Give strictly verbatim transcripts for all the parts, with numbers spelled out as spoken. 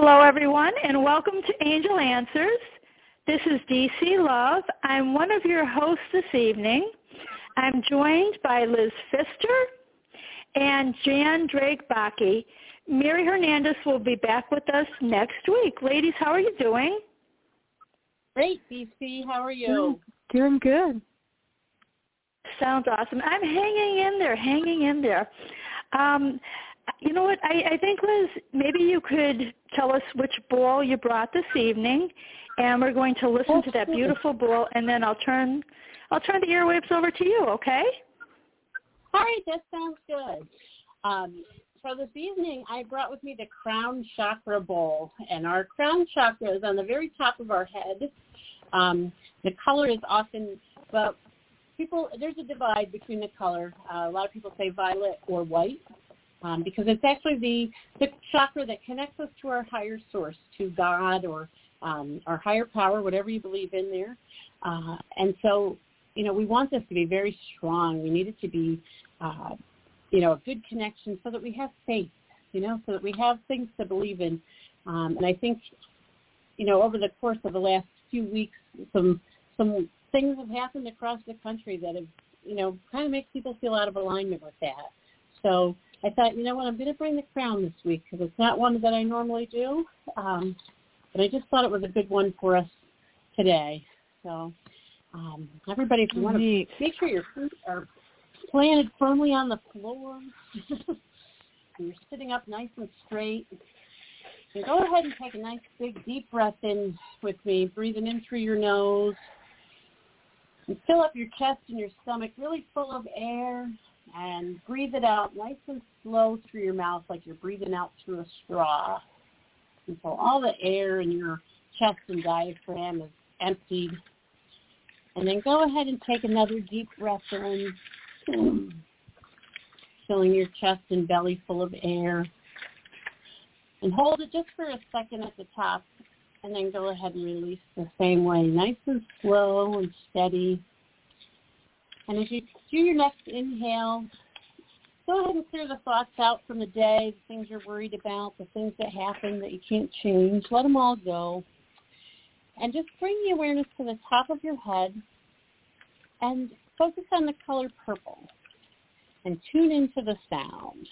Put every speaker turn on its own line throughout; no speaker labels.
Hello, everyone, and welcome to Angel Answers. This is D C Love. I'm one of your hosts this evening. I'm joined by Liz Pfister and Jan Drake-Baki. Mary Hernandez will be back with us next week. Ladies, how are you doing?
Great, D C. How are you?
Doing good.
Sounds awesome. I'm hanging in there, hanging in there. Um, you know what? I, I think, Liz, maybe you could tell us which bowl you brought this evening, and we're going to listen to that beautiful bowl, and then I'll turn, I'll turn the airwaves over to you. Okay?
All right, that sounds good. Um, so this evening, I brought with me the Crown Chakra bowl, and our Crown Chakra is on the very top of our head. Um, the color is often, well, people, there's a divide between the color. Uh, a lot of people say violet or white. Um, because it's actually the, the chakra that connects us to our higher source, to God or um, our higher power, whatever you believe in there. Uh, and so, you know, we want this to be very strong. We need it to be, uh, you know, a good connection so that we have faith, you know, so that we have things to believe in. Um, and I think, you know, over the course of the last few weeks, some some things have happened across the country that have, you know, kind of make people feel out of alignment with that. So I thought, you know what, I'm going to bring the crown this week because it's not one that I normally do, um, but I just thought it was a good one for us today. So um, everybody, if you want to make sure your feet are planted firmly on the floor, and you're sitting up nice and straight, and go ahead and take a nice big deep breath in with me, breathing in through your nose, and fill up your chest and your stomach really full of air. And breathe it out nice and slow through your mouth like you're breathing out through a straw. And so all the air in your chest and diaphragm is emptied. And then go ahead and take another deep breath in, filling your chest and belly full of air. And hold it just for a second at the top. And then go ahead and release the same way, nice and slow and steady. And as you do your next inhale, go ahead and clear the thoughts out from the day, the things you're worried about, the things that happen that you can't change. Let them all go. And just bring the awareness to the top of your head and focus on the color purple and tune into the sound.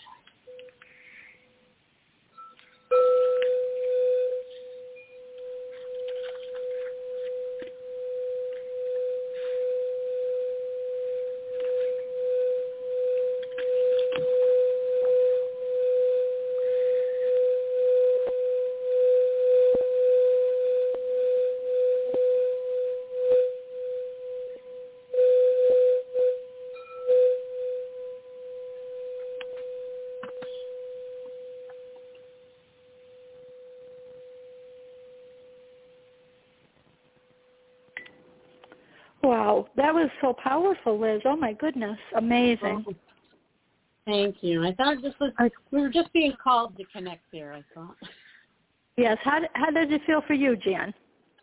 Wow, that was so powerful, Liz. Oh, my goodness. Amazing.
Oh, thank you. I thought this was, we were just being called to connect there, I thought.
Yes. How, how did it feel for you, Jan?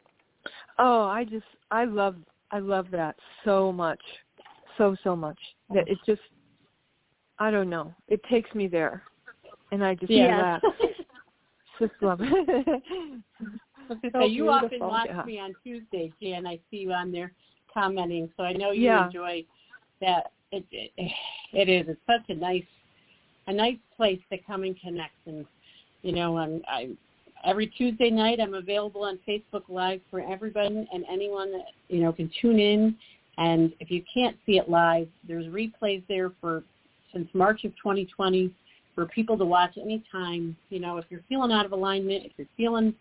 Oh, I just, I love, I love that so much, so, so much. That it just, I don't know, it takes me there, and I just
yes.
relax. Just love it.
So
so
you often
beautiful.
watch
yeah.
me on Tuesday, Jan. I see you on there commenting, so I know you
yeah.
enjoy that. It, it, it is. It's such a nice, a nice place to come and connect. And you know, I'm, I every Tuesday night I'm available on Facebook Live for everybody and anyone that you know can tune in. And if you can't see it live, there's replays there for since March of twenty twenty for people to watch anytime. You know, if you're feeling out of alignment, if you're feeling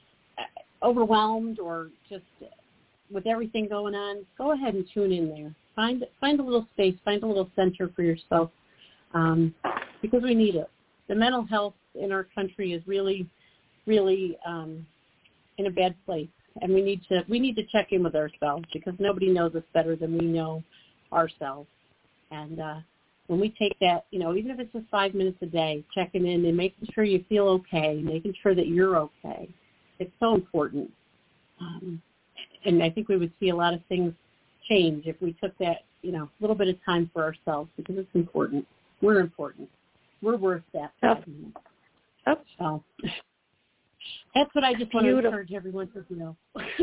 overwhelmed or just with everything going on, go ahead and tune in there. Find find a little space, find a little center for yourself, um, because we need it. The mental health in our country is really, really um, in a bad place, and we need to we need to check in with ourselves because nobody knows us better than we know ourselves. And uh, when we take that, you know, even if it's just five minutes a day, checking in and making sure you feel okay, making sure that you're okay, it's so important. Um, and I think we would see a lot of things change if we took that, you know, little bit of time for ourselves because it's important. We're important. We're worth that.
Yep.
Oh. So That's what I just want
Beautiful.
to encourage everyone to do.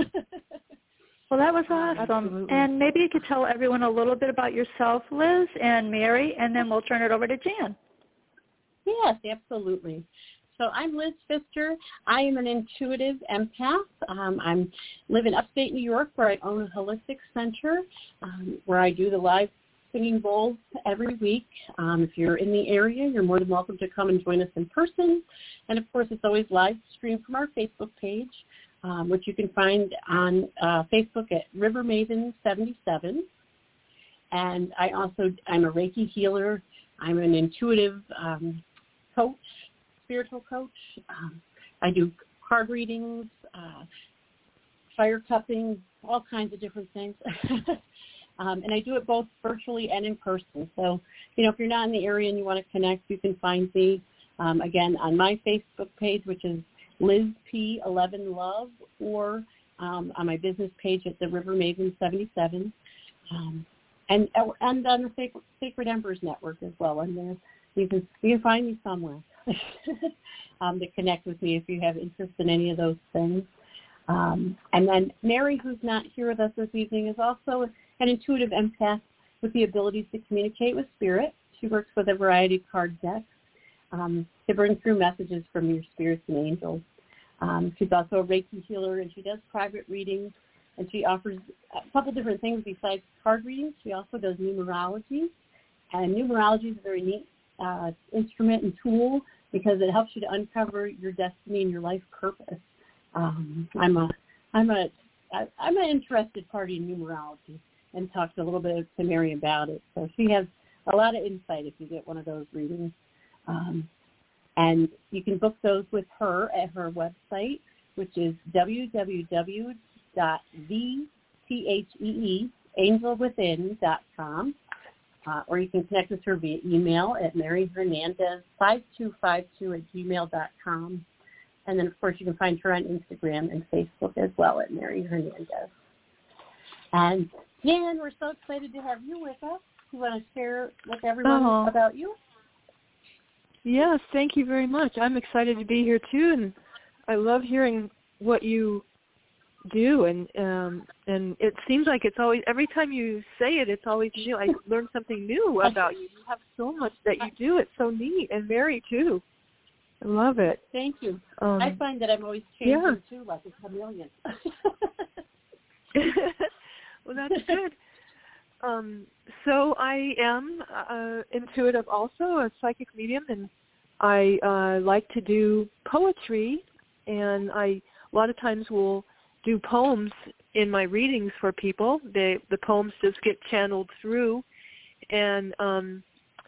Well, that was awesome.
Absolutely.
And maybe you could tell everyone a little bit about yourself, Liz and Mary, and then we'll turn it over to Jan.
Yes, absolutely. So I'm Liz Pfister. I am an intuitive empath. Um, I live in upstate New York, where I own a holistic center, um, where I do the live singing bowls every week. Um, if you're in the area, you're more than welcome to come and join us in person. And, of course, it's always live streamed from our Facebook page, um, which you can find on uh, Facebook at River Maven seventy-seven. And I also, I'm a Reiki healer. I'm an intuitive um, coach, spiritual coach. Um, I do card readings, uh, fire cupping, all kinds of different things. um, and I do it both virtually and in person. So, you know, if you're not in the area and you want to connect, you can find me, um, again, on my Facebook page, which is Liz P eleven Love, or um, on my business page at the River Maven seventy-seven. Um, and, and on the Sacred, Sacred Embers Network as well. And there, you can, you can find me somewhere. um, to connect with me if you have interest in any of those things. Um, and then Mary, who's not here with us this evening, is also an intuitive empath with the ability to communicate with spirit. She works with a variety of card decks um, to bring through messages from your spirits and angels. Um, she's also a Reiki healer, and she does private readings, and she offers a couple different things besides card readings. She also does numerology, and numerology is a very neat uh, instrument and tool because it helps you to uncover your destiny and your life purpose. Um, I'm a, I'm a, I, I'm an interested party in numerology, and talked a little bit to Mary about it. So she has a lot of insight if you get one of those readings. Um, and you can book those with her at her website, which is w w w dot the angel within dot com. Uh, or you can connect with her via email at mary hernandez five two five two at gmail dot com. And then, of course, you can find her on Instagram and Facebook as well at Mary Hernandez. And, Jan, we're so excited to have you with us. You want to share with everyone
Oh.
about you?
Yes, thank you very much. I'm excited to be here, too, and I love hearing what you do. And um, and it seems like it's always, every time you say it, it's always new. I learn something new about you. You have so much that you do. It's so neat. And Mary, too. I love it.
Thank you.
Um,
I find that I'm always changing,
yeah.
too, like a chameleon.
Well, that's good. Um, so I am uh, intuitive also, a psychic medium, and I uh, like to do poetry, and I a lot of times will do poems in my readings for people. They, the poems just get channeled through, and um,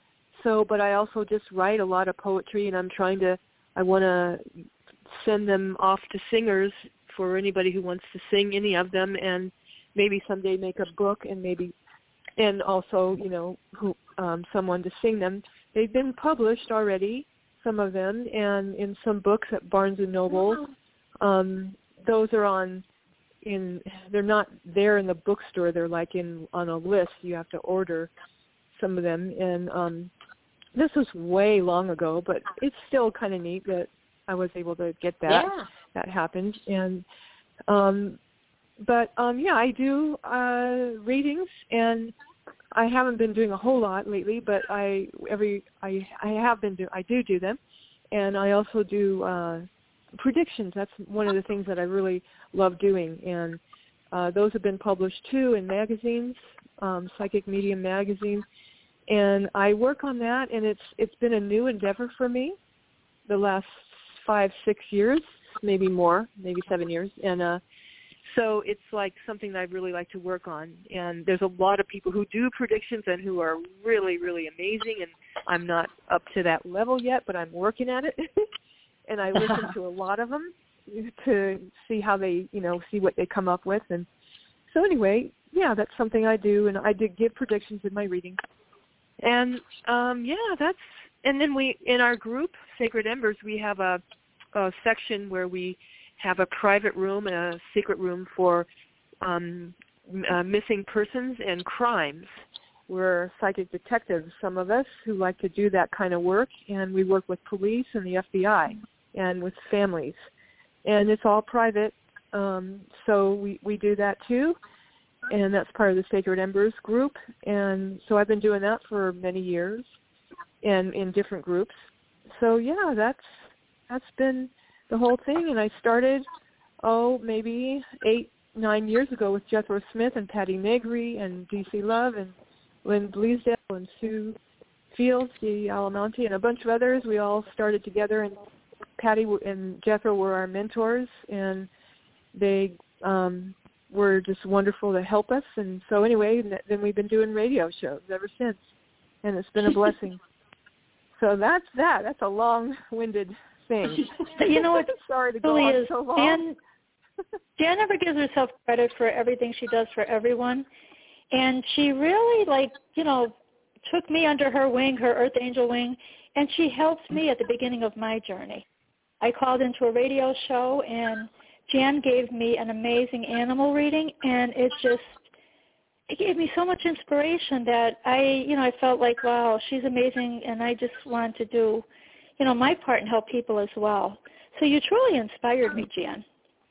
so, but I also just write a lot of poetry, and I'm trying to, I want to send them off to singers for anybody who wants to sing any of them, and maybe someday make a book, and maybe, and also, you know, who, um, someone to sing them. They've been published already, some of them, and in some books at Barnes and Noble. Um, those are on, in, they're not there in the bookstore. They're like in on a list. You have to order some of them, and um, this was way long ago, but it's still kind of neat that I was able to get that.
Yeah.
That happened, and um, but um, yeah, I do uh, readings, and I haven't been doing a whole lot lately, but I every I I have been do I do do them, and I also do uh, predictions. That's one of the things that I really love doing, and uh, those have been published too in magazines, um, Psychic Medium magazine. And I work on that, and it's it's been a new endeavor for me the last five, six years, maybe more, maybe seven years. And uh, so it's like something that I really like to work on. And there's a lot of people who do predictions and who are really, really amazing, and I'm not up to that level yet, but I'm working at it. And I listen to a lot of them to see how they, you know, see what they come up with. And so anyway, yeah, that's something I do, and I did give predictions in my reading. And, um, yeah, that's, and then we, in our group, Sacred Embers, we have a, a section where we have a private room and a secret room for um, uh, missing persons and crimes. We're psychic detectives, some of us, who like to do that kind of work, and we work with police and the F B I and with families. and it's all private. Um, so we, we do that too, and that's part of the Sacred Embers group. And so I've been doing that for many years, and in different groups. So yeah, that's that's been the whole thing. And I started, oh, maybe eight, nine years ago with Jethro Smith and Patty Negri and D C Love and Lynn Bleasdale and Sue Fields, the Alamonte, and a bunch of others. We all started together, and Patty and Jethro were our mentors, and they um, were just wonderful to help us. And so anyway, then we've been doing radio shows ever since, and it's been a blessing. So that's that. That's a long-winded thing.
You know what?
Sorry to go
really
on
is,
so long.
Jan, Jan never gives herself credit for everything she does for everyone. And she really, like, you know, took me under her wing, her Earth Angel wing, and she helped me at the beginning of my journey. I called into a radio show, and Jan gave me an amazing animal reading, and it just, it gave me so much inspiration that I, you know, I felt like, wow, she's amazing, and I just wanted to do, you know, my part and help people as well. So you truly inspired me, Jan.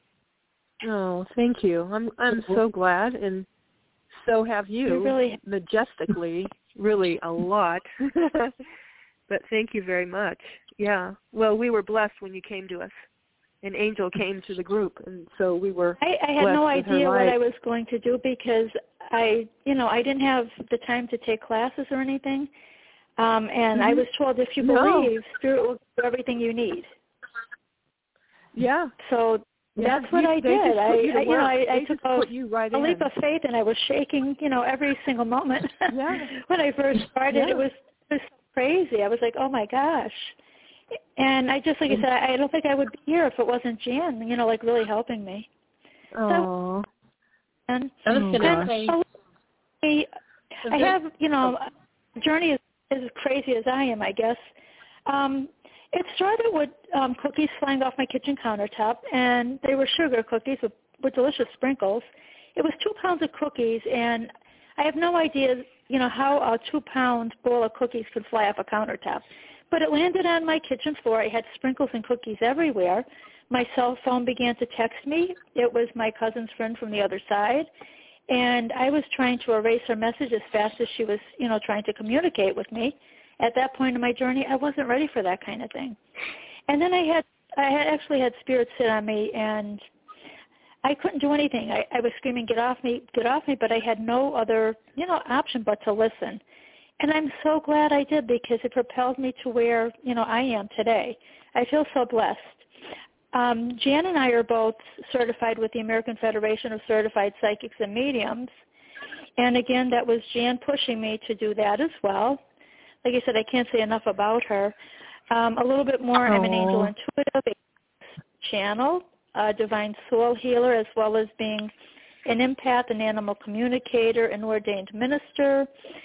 Oh, thank you. I'm I'm so glad, and so have you,
you really,
majestically, really a lot. But thank you very much. Yeah. Well, we were blessed when you came to us. An angel came to the group, and so we were
I, I had no idea what I was going to do because I, you know, I didn't have the time to take classes or anything. Um, and mm-hmm. I was told if you
no.
believe, Spirit will do everything you need.
Yeah.
So
yeah.
that's what
you,
I did.
You,
I,
you
I, you know, I, I took a,
you right
a leap
in.
of faith, and I was shaking, you know, every single moment.
Yeah.
When I first started,
yeah.
it was it was crazy. I was like, oh my gosh. And I just, like I said, I don't think I would be here if it wasn't Jan, you know, like really helping me.
Oh.
So, and,
I was going to say,
I, I have, you know, a journey as, as crazy as I am, I guess. Um, it started with um, cookies flying off my kitchen countertop, and they were sugar cookies with, with delicious sprinkles. It was two pounds of cookies, and I have no idea, you know, how a two-pound bowl of cookies could fly off a countertop. But it landed on my kitchen floor. I had sprinkles and cookies everywhere. My cell phone began to text me. It was my cousin's friend from the other side. And I was trying to erase her message as fast as she was, you know, trying to communicate with me. At that point in my journey, I wasn't ready for that kind of thing. And then I had, I had actually had spirits sit on me, and I couldn't do anything. I, I was screaming, get off me, get off me, but I had no other, you know, option but to listen. And I'm so glad I did because it propelled me to where, you know, I am today. I feel so blessed. Um, Jan and I are both certified with the American Federation of Certified Psychics and Mediums. And again, that was Jan pushing me to do that as well. Like I said, I can't say enough about her. Um, a little bit more, I'm an angel intuitive, a channel, a divine soul healer, as well as being an empath, an animal communicator, an ordained minister,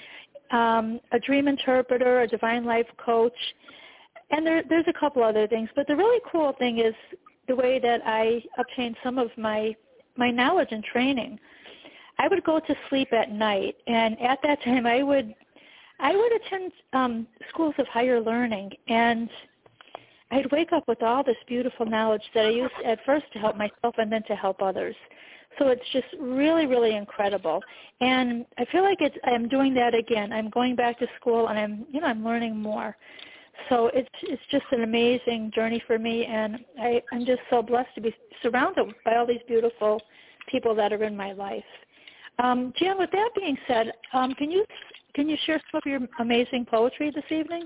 Um, a dream interpreter, a divine life coach, and there, there's a couple other things. But the really cool thing is the way that I obtained some of my, my knowledge and training. I would go to sleep at night, and at that time I would I would attend um, schools of higher learning, and I'd wake up with all this beautiful knowledge that I used at first to help myself and then to help others. So it's just really, really incredible. And I feel like it's, I'm doing that again. I'm going back to school, and I'm, you know, I'm learning more. So it's it's just an amazing journey for me, and I, I'm just so blessed to be surrounded by all these beautiful people that are in my life. Um, Jan, with that being said, um, can you can you share some of your amazing poetry this evening?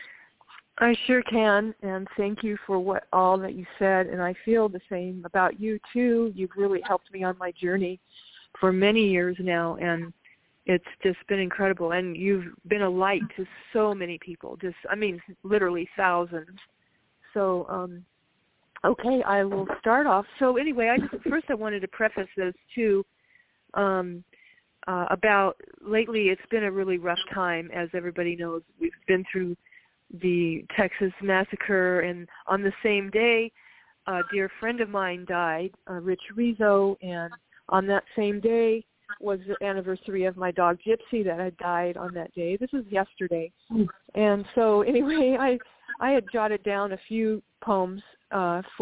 I sure can, and thank you for what all that you said, and I feel the same about you, too. You've really helped me on my journey for many years now, and it's just been incredible, and you've been a light to so many people, just, I mean, literally thousands. So, um, okay, I will start off. So anyway, I just, first I wanted to preface this, too, um, uh, about lately it's been a really rough time, as everybody knows. We've been through the Texas massacre, and on the same day, a dear friend of mine died, uh, Rich Rizzo, and on that same day was the anniversary of my dog Gypsy that had died on that day. This was yesterday. Mm. And so anyway, I I had jotted down a few poems uh, for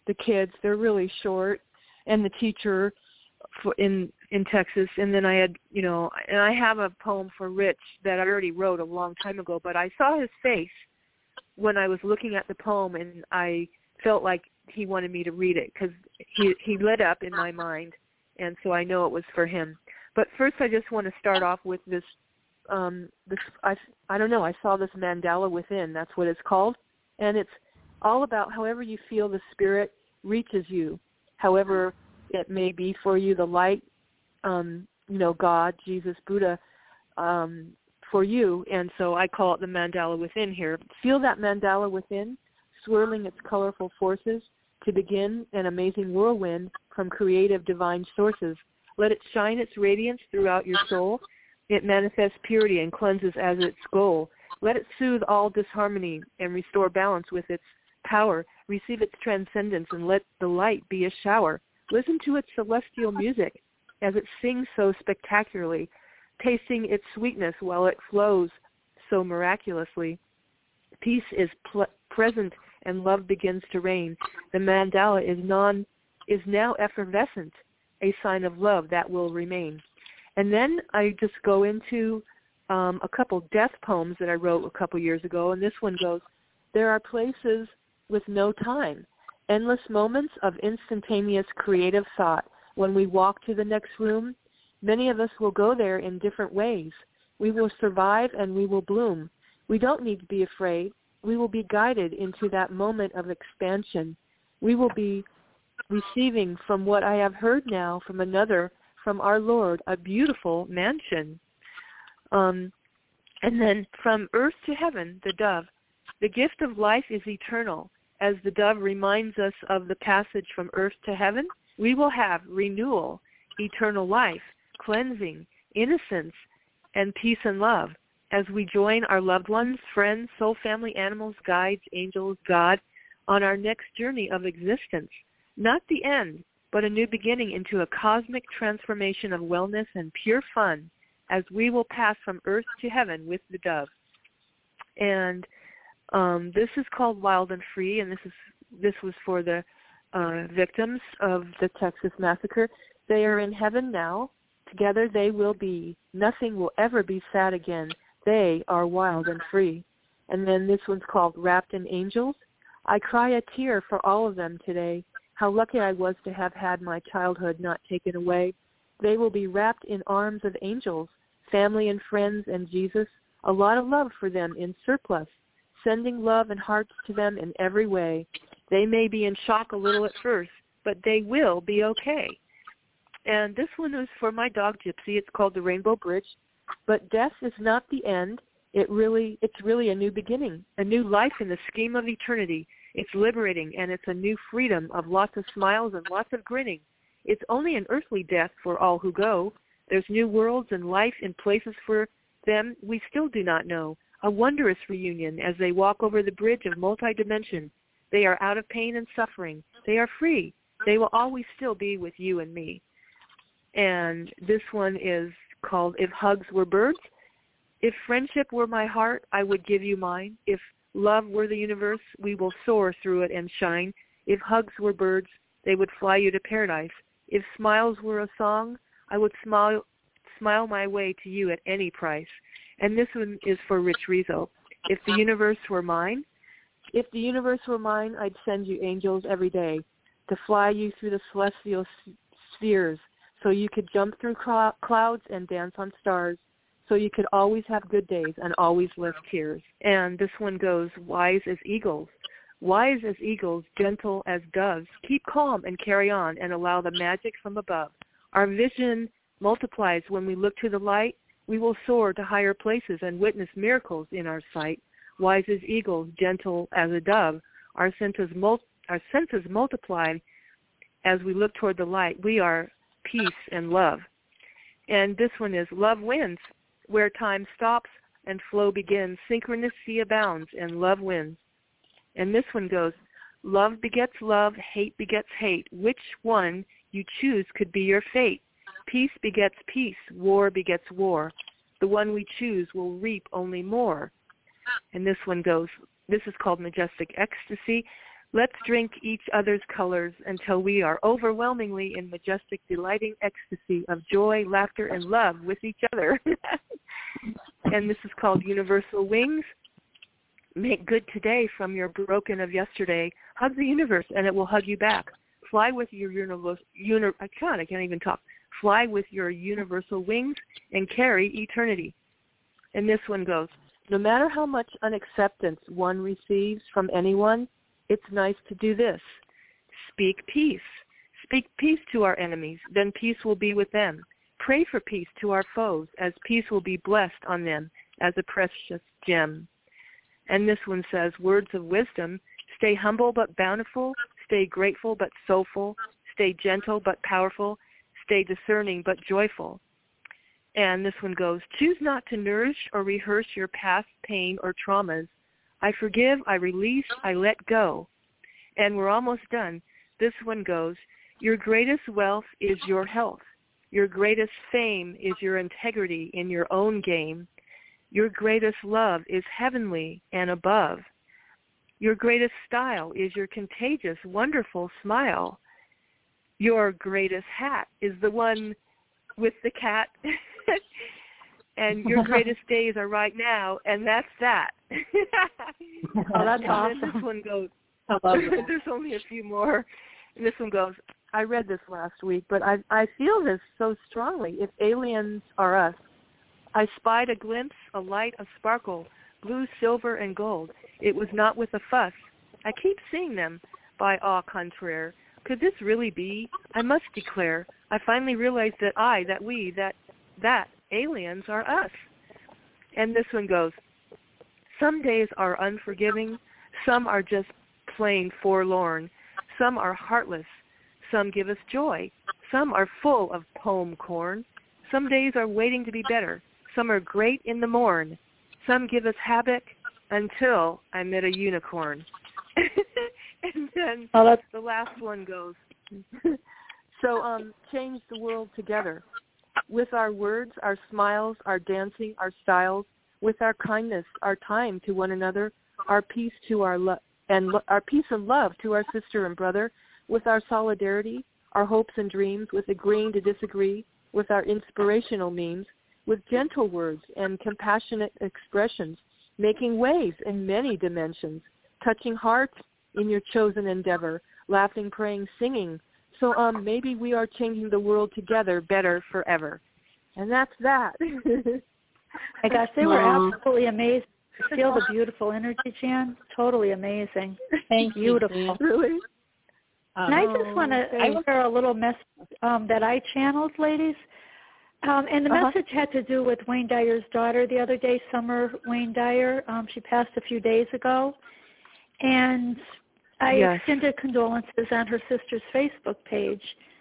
the kids. They're really short, and the teacher for, in in Texas. And then I had, you know, and I have a poem for Rich that I already wrote a long time ago, but I saw his face when I was looking at the poem, and I felt like he wanted me to read it because he he lit up in my mind, and so I know it was for him. But first, I just want to start off with this. Um, this I I don't know. I saw this mandala within. That's what it's called, and it's all about however you feel the spirit reaches you, however it may be for you, the light, um, you know, God, Jesus, Buddha, um, for you. And so I call it the mandala within here. Feel that mandala within, swirling its colorful forces to begin an amazing whirlwind from creative divine sources. Let it shine its radiance throughout your soul. It manifests purity and cleanses as its goal. Let it soothe all disharmony and restore balance with its power. Receive its transcendence and let the light be a shower. Listen to its celestial music as it sings so spectacularly, tasting its sweetness while it flows so miraculously. Peace is pl- present and love begins to reign. The mandala is non is now effervescent, a sign of love that will remain. And then I just go into um, a couple death poems that I wrote a couple years ago, and this one goes, there are places with no time, endless moments of instantaneous creative thought. When we walk to the next room, many of us will go there in different ways. We will survive and we will bloom. We don't need to be afraid. We will be guided into that moment of expansion. We will be receiving from what I have heard now from another, from our Lord, a beautiful mansion. Um, and then from earth to heaven, the dove. The gift of life is eternal. As the dove reminds us of the passage from earth to heaven, we will have renewal, eternal life, cleansing, innocence, and peace and love as we join our loved ones, friends, soul family, animals, guides, angels, God, on our next journey of existence. Not the end, but a new beginning into a cosmic transformation of wellness and pure fun as we will pass from earth to heaven with the dove. And um, this is called Wild and Free, and this is this was for the uh, victims of the Texas massacre. They are in heaven now. Together they will be. Nothing will ever be sad again. They are wild and free. And then this one's called Wrapped in Angels. I cry a tear for all of them today. How lucky I was to have had my childhood not taken away. They will be wrapped in arms of angels, family and friends and Jesus. A lot of love for them in surplus, sending love and hearts to them in every way. They may be in shock a little at first, but they will be okay. And this one is for my dog Gypsy. It's called the Rainbow Bridge. But death is not the end. It really, it's really a new beginning, a new life in the scheme of eternity. It's liberating, and it's a new freedom of lots of smiles and lots of grinning. It's only an earthly death for all who go. There's new worlds and life in places for them we still do not know. A wondrous reunion as they walk over the bridge of multi-dimension. They are out of pain and suffering. They are free. They will always still be with you and me. And this one is called If Hugs Were Birds. If friendship were my heart, I would give you mine. If love were the universe, we will soar through it and shine. If hugs were birds, they would fly you to paradise. If smiles were a song, I would smile smile my way to you at any price. And this one is for Rich Rizzo. If the universe were mine, if the universe were mine, I'd send you angels every day to fly you through the celestial spheres so you could jump through cl- clouds and dance on stars. So you could always have good days and always lift tears. And this one goes, wise as eagles. Wise as eagles, gentle as doves. Keep calm and carry on and allow the magic from above. Our vision multiplies when we look to the light. We will soar to higher places and witness miracles in our sight. Wise as eagles, gentle as a dove. Our senses, mul- our senses multiply as we look toward the light. We are peace and love. And this one is love wins. Where time stops and flow begins, synchronicity abounds and love wins. And this one goes, love begets love, hate begets hate. Which one you choose could be your fate. Peace begets peace, war begets war. The one we choose will reap only more. And this one goes, this is called Majestic Ecstasy. Let's drink each other's colors until we are overwhelmingly in majestic, delighting ecstasy of joy, laughter, and love with each other. And this is called Universal Wings. Make good today from your broken of yesterday. Hug the universe, and it will hug you back. Fly with your universal, uni- I can't, I can't even talk. Fly with your universal wings and carry eternity. And this one goes, no matter how much unacceptance one receives from anyone, it's nice to do this. Speak peace. Speak peace to our enemies, then peace will be with them. Pray for peace to our foes, as peace will be blessed on them as a precious gem. And this one says, words of wisdom, stay humble but bountiful, stay grateful but soulful, stay gentle but powerful, stay discerning but joyful. And this one goes, choose not to nourish or rehearse your past pain or traumas. I forgive, I release, I let go. And we're almost done. This one goes, your greatest wealth is your health. Your greatest fame is your integrity in your own game. Your greatest love is heavenly and above. Your greatest style is your contagious, wonderful smile. Your greatest hat is the one with the cat. And your greatest days are right now, and that's that.
Oh, that's
and
awesome.
Then this one goes,
I love that.
there's only a few more. And this one goes, I read this last week, but I, I feel this so strongly. If aliens are us, I spied a glimpse, a light, a sparkle, blue, silver, and gold. It was not with a fuss. I keep seeing them by au contraire. Could this really be? I must declare. I finally realized that I, that we, that, that aliens are us. And this one goes, some days are unforgiving. Some are just plain forlorn. Some are heartless. Some give us joy. Some are full of poem corn. Some days are waiting to be better. Some are great in the morn. Some give us havoc until I met a unicorn. And then
oh, that's-
the last one goes, so um, change the world together. With our words, our smiles, our dancing, our styles, with our kindness, our time to one another, our peace to our lo- and lo- our peace and love to our sister and brother, with our solidarity, our hopes and dreams, with agreeing to disagree, with our inspirational memes, with gentle words and compassionate expressions, making waves in many dimensions, touching hearts in your chosen endeavor, laughing, praying, singing. So um, maybe we are changing the world together better forever. And that's that.
My gosh, they were
Wow.
absolutely amazing. I feel the beautiful energy, Jan. Totally amazing.
Thank
Beautiful.
you.
Really?
Um,
And I just want to
thanks.
share a little message um, that I channeled, ladies. Um, and the
Uh-huh.
message had to do with Wayne Dyer's daughter the other day, Summer Wayne Dyer. Um, she passed a few days ago. And I
Yes.
extended condolences on her sister's Facebook page.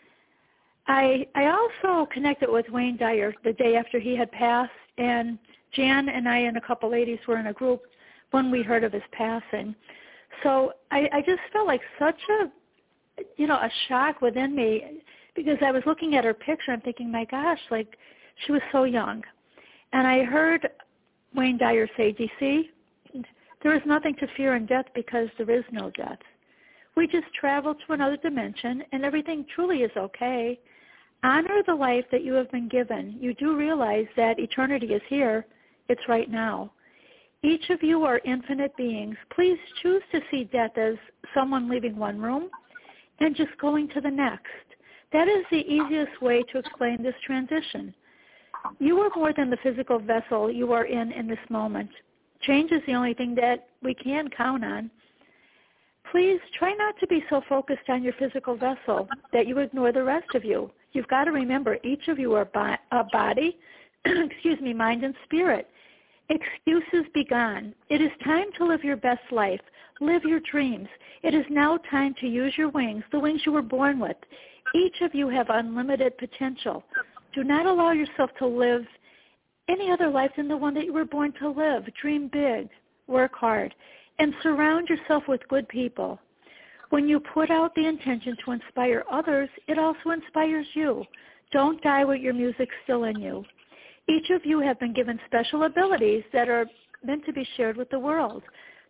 I I also connected with Wayne Dyer the day after he had passed, and Jan and I and a couple ladies were in a group when we heard of his passing. So I, I just felt like such a, you know, a shock within me, because I was looking at her picture and thinking, my gosh, like she was so young. And I heard Wayne Dyer say, D C, there is nothing to fear in death because there is no death. We just travel to another dimension and everything truly is okay. Honor the life that you have been given. You do realize that eternity is here. It's right now. Each of you are infinite beings. Please choose to see death as someone leaving one room and just going to the next. That is the easiest way to explain this transition. You are more than the physical vessel you are in in this moment. Change is the only thing that we can count on. Please try not to be so focused on your physical vessel that you ignore the rest of you. You've got to remember each of you are bo- a body, excuse me, mind and spirit. Excuses be gone. It is time to live your best life. Live your dreams. It is now time to use your wings, the wings you were born with. Each of you have unlimited potential. Do not allow yourself to live any other life than the one that you were born to live. Dream big, work hard, and surround yourself with good people. When you put out the intention to inspire others, it also inspires you. Don't die with your music still in you. Each of you have been given special abilities that are meant to be shared with the world.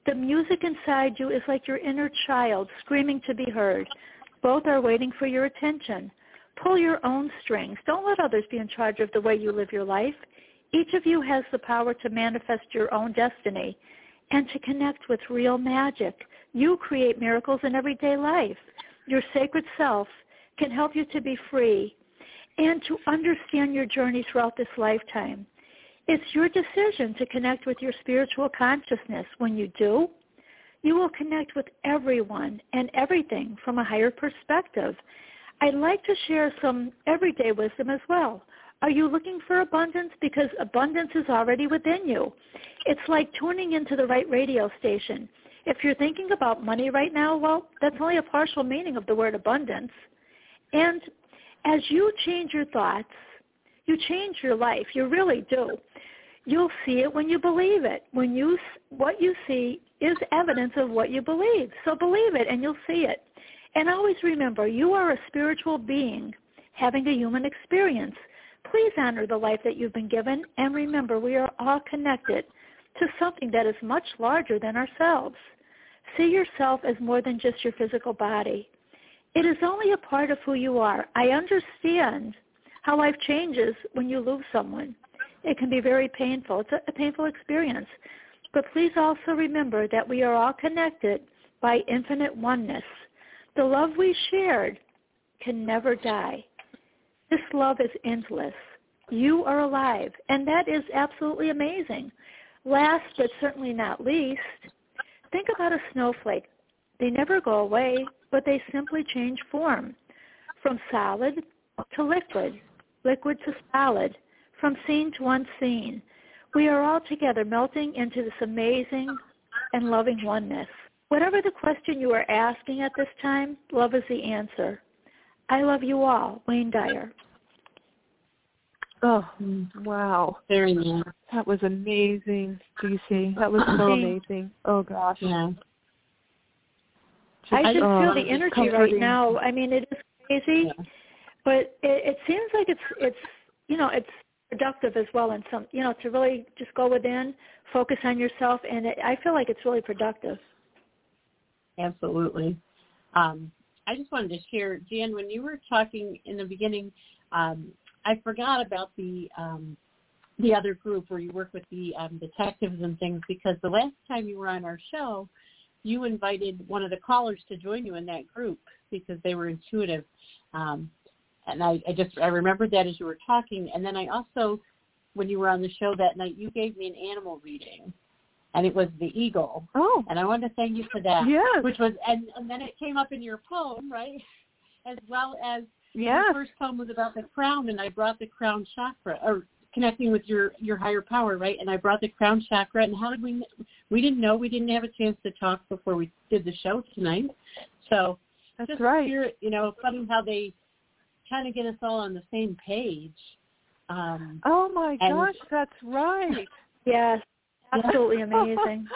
The music inside you is like your inner child screaming to be heard. Both are waiting for your attention. Pull your own strings. Don't let others be in charge of the way you live your life. Each of you has the power to manifest your own destiny and to connect with real magic. You create miracles in everyday life. Your sacred self can help you to be free and to understand your journey throughout this lifetime. It's your decision to connect with your spiritual consciousness. When you do, you will connect with everyone and everything from a higher perspective. I'd like to share some everyday wisdom as well. Are you looking for abundance? Because abundance is already within you. It's like tuning into the right radio station. If you're thinking about money right now, well, that's only a partial meaning of the word abundance. And as you change your thoughts, you change your life. You really do. You'll see it when you believe it. When you, what you see is evidence of what you believe. So believe it and you'll see it. And always remember, you are a spiritual being having a human experience. Please honor the life that you've been given. And remember, we are all connected to something that is much larger than ourselves. See yourself as more than just your physical body. It is only a part of who you are. I understand how life changes when you lose someone. It can be very painful. It's a, a painful experience. But please also remember that we are all connected by infinite oneness. The love we shared can never die. This love is endless. You are alive, and that is absolutely amazing. Last but certainly not least, think about a snowflake. They never go away, but they simply change form from solid to liquid, liquid to solid, from seen to unseen. We are all together melting into this amazing and loving oneness. Whatever the question you are asking at this time, love is the answer. I love you all. Wayne Dyer.
Oh, wow.
Very nice.
That was amazing, D C. That was so amazing. Oh, gosh.
Yeah.
Just,
I just
uh,
feel the energy
comforting.
right now. I mean, it is crazy,
Yeah.
but it, it seems like it's, it's, you know, it's productive as well in some, you know, to really just go within, focus on yourself, and it, I feel like it's really productive.
Absolutely. Um, I just wanted to share, Jan, when you were talking in the beginning, um, I forgot about the um, the other group where you work with the um, detectives and things, because the last time you were on our show, you invited one of the callers to join you in that group because they were intuitive. Um, and I, I just, I remembered that as you were talking. And then I also, when you were on the show that night, you gave me an animal reading, and it was the eagle.
Oh.
And I wanted to thank you for that.
Yes.
Which was, and, and then it came up in your poem, right? As well as
yes.
your first poem was about the crown, and I brought the crown chakra, or connecting with your, your higher power, right? And I brought the crown chakra, and how did we, we didn't know, we didn't have a chance to talk before we did the show tonight. So
that's
just
right.
Hear, you know, funny how they kind of get us all on the same page. Um,
oh my
and,
gosh, that's right.
Yes, absolutely amazing.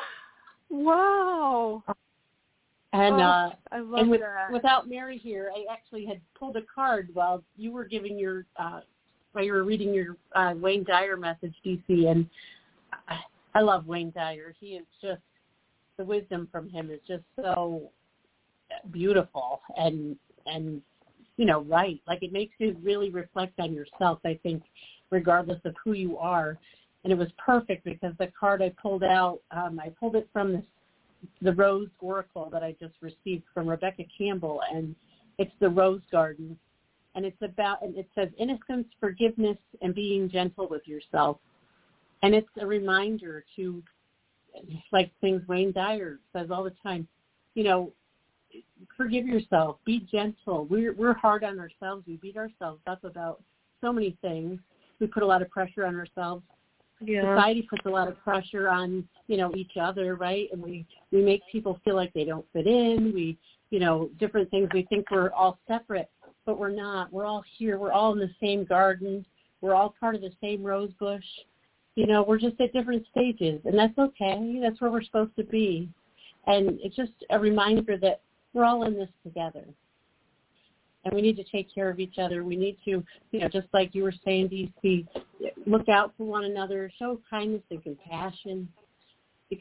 Wow.
And
oh,
uh,
I love
and with,
that.
without Mary here, I actually had pulled a card while you were giving your, uh, while you were reading your uh, Wayne Dyer message, D C. And I, I love Wayne Dyer. He is just, the wisdom from him is just so beautiful and and you know, right. Like, it makes you really reflect on yourself, I think, regardless of who you are. And it was perfect because the card I pulled out, um, I pulled it from this, the Rose Oracle that I just received from Rebecca Campbell, and it's the Rose Garden. And it's about, and it says innocence, forgiveness, and being gentle with yourself. And it's a reminder to, like things Wayne Dyer says all the time, you know, forgive yourself, be gentle. We're we're hard on ourselves. We beat ourselves up about so many things. We put a lot of pressure on ourselves.
Yeah.
Society puts a lot of pressure on, you know, each other, right? And we, we make people feel like they don't fit in. We, you know, different things. We think we're all separate, but we're not. We're all here. We're all in the same garden. We're all part of the same rose bush. You know, we're just at different stages, and that's okay. That's where we're supposed to be. And it's just a reminder that we're all in this together. And we need to take care of each other. We need to, you know, just like you were saying, D C, look out for one another, show kindness and compassion. Because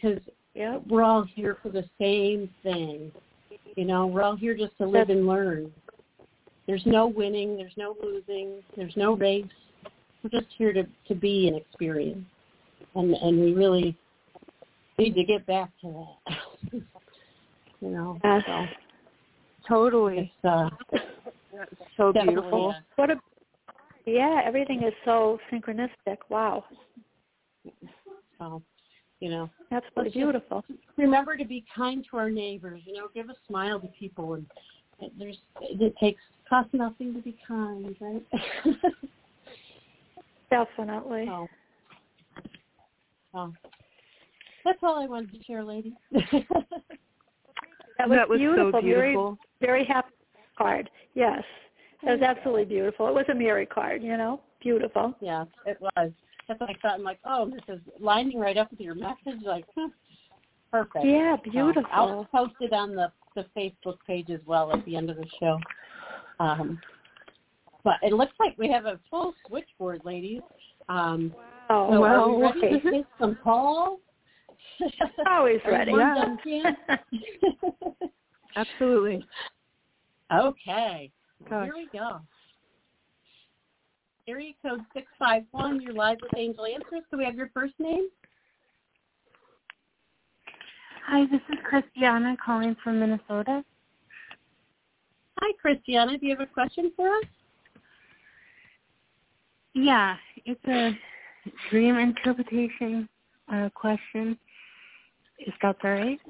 Yep.
We're all here for the same thing. You know, we're all here just to live and learn. There's no winning. There's no losing. There's no race. We're just here to, to be and experience. And and we really need to get back to that. You know,
Yes.
so
Totally.
it's uh,
So
definitely,
beautiful.
uh,
What a yeah, everything is so synchronistic. Wow.
so, you know,
Absolutely
let's
beautiful.
just remember to be kind to our neighbors. You know, give a smile to people, and there's it takes costs nothing to be kind, right?
Definitely.
so, so that's all I wanted to share, lady.
That was,
that was
beautiful.
so beautiful.
Very, very happy card. Yes. That was absolutely beautiful. It was a Mary card, you know. Beautiful.
Yeah, it was. That's what I thought. I'm like, oh, this is lining right up with your message. Like, huh, perfect.
Yeah, beautiful.
So I'll post it on the, the Facebook page as well at the end of the show. Um, but it looks like we have a full switchboard, ladies. Um,
wow.
so
well,
are we ready to take some calls?
Always ready.
Yeah.
Absolutely.
Okay.
Gosh.
Here we go. Area code six five one, you're live with Angel Answers. Can we have your first name?
Hi, this is Christiana calling from Minnesota.
Hi, Christiana. Do you have a question for us?
Yeah, it's a dream interpretation uh, question. Is that all right?